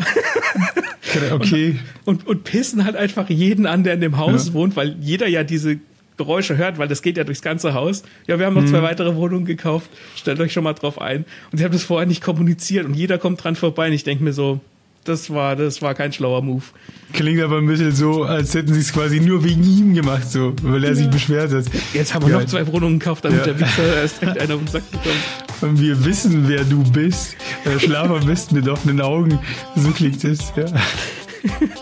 Okay. Und pissen halt einfach jeden an, der in dem Haus wohnt, weil jeder ja diese Geräusche hört, weil das geht ja durchs ganze Haus. Ja, wir haben noch 2 weitere Wohnungen gekauft. Stellt euch schon mal drauf ein. Und sie haben das vorher nicht kommuniziert und jeder kommt dran vorbei und ich denke mir so, das war kein schlauer Move. Klingt aber ein bisschen so, als hätten sie es quasi nur wegen ihm gemacht, so, weil er sich beschwert hat. Jetzt haben wir noch 2 Wohnungen gekauft, damit der Wichser erst recht einer auf den Sack bekommt. Und wir wissen, wer du bist. Schlaf am besten mit offenen Augen. So klingt es, ja.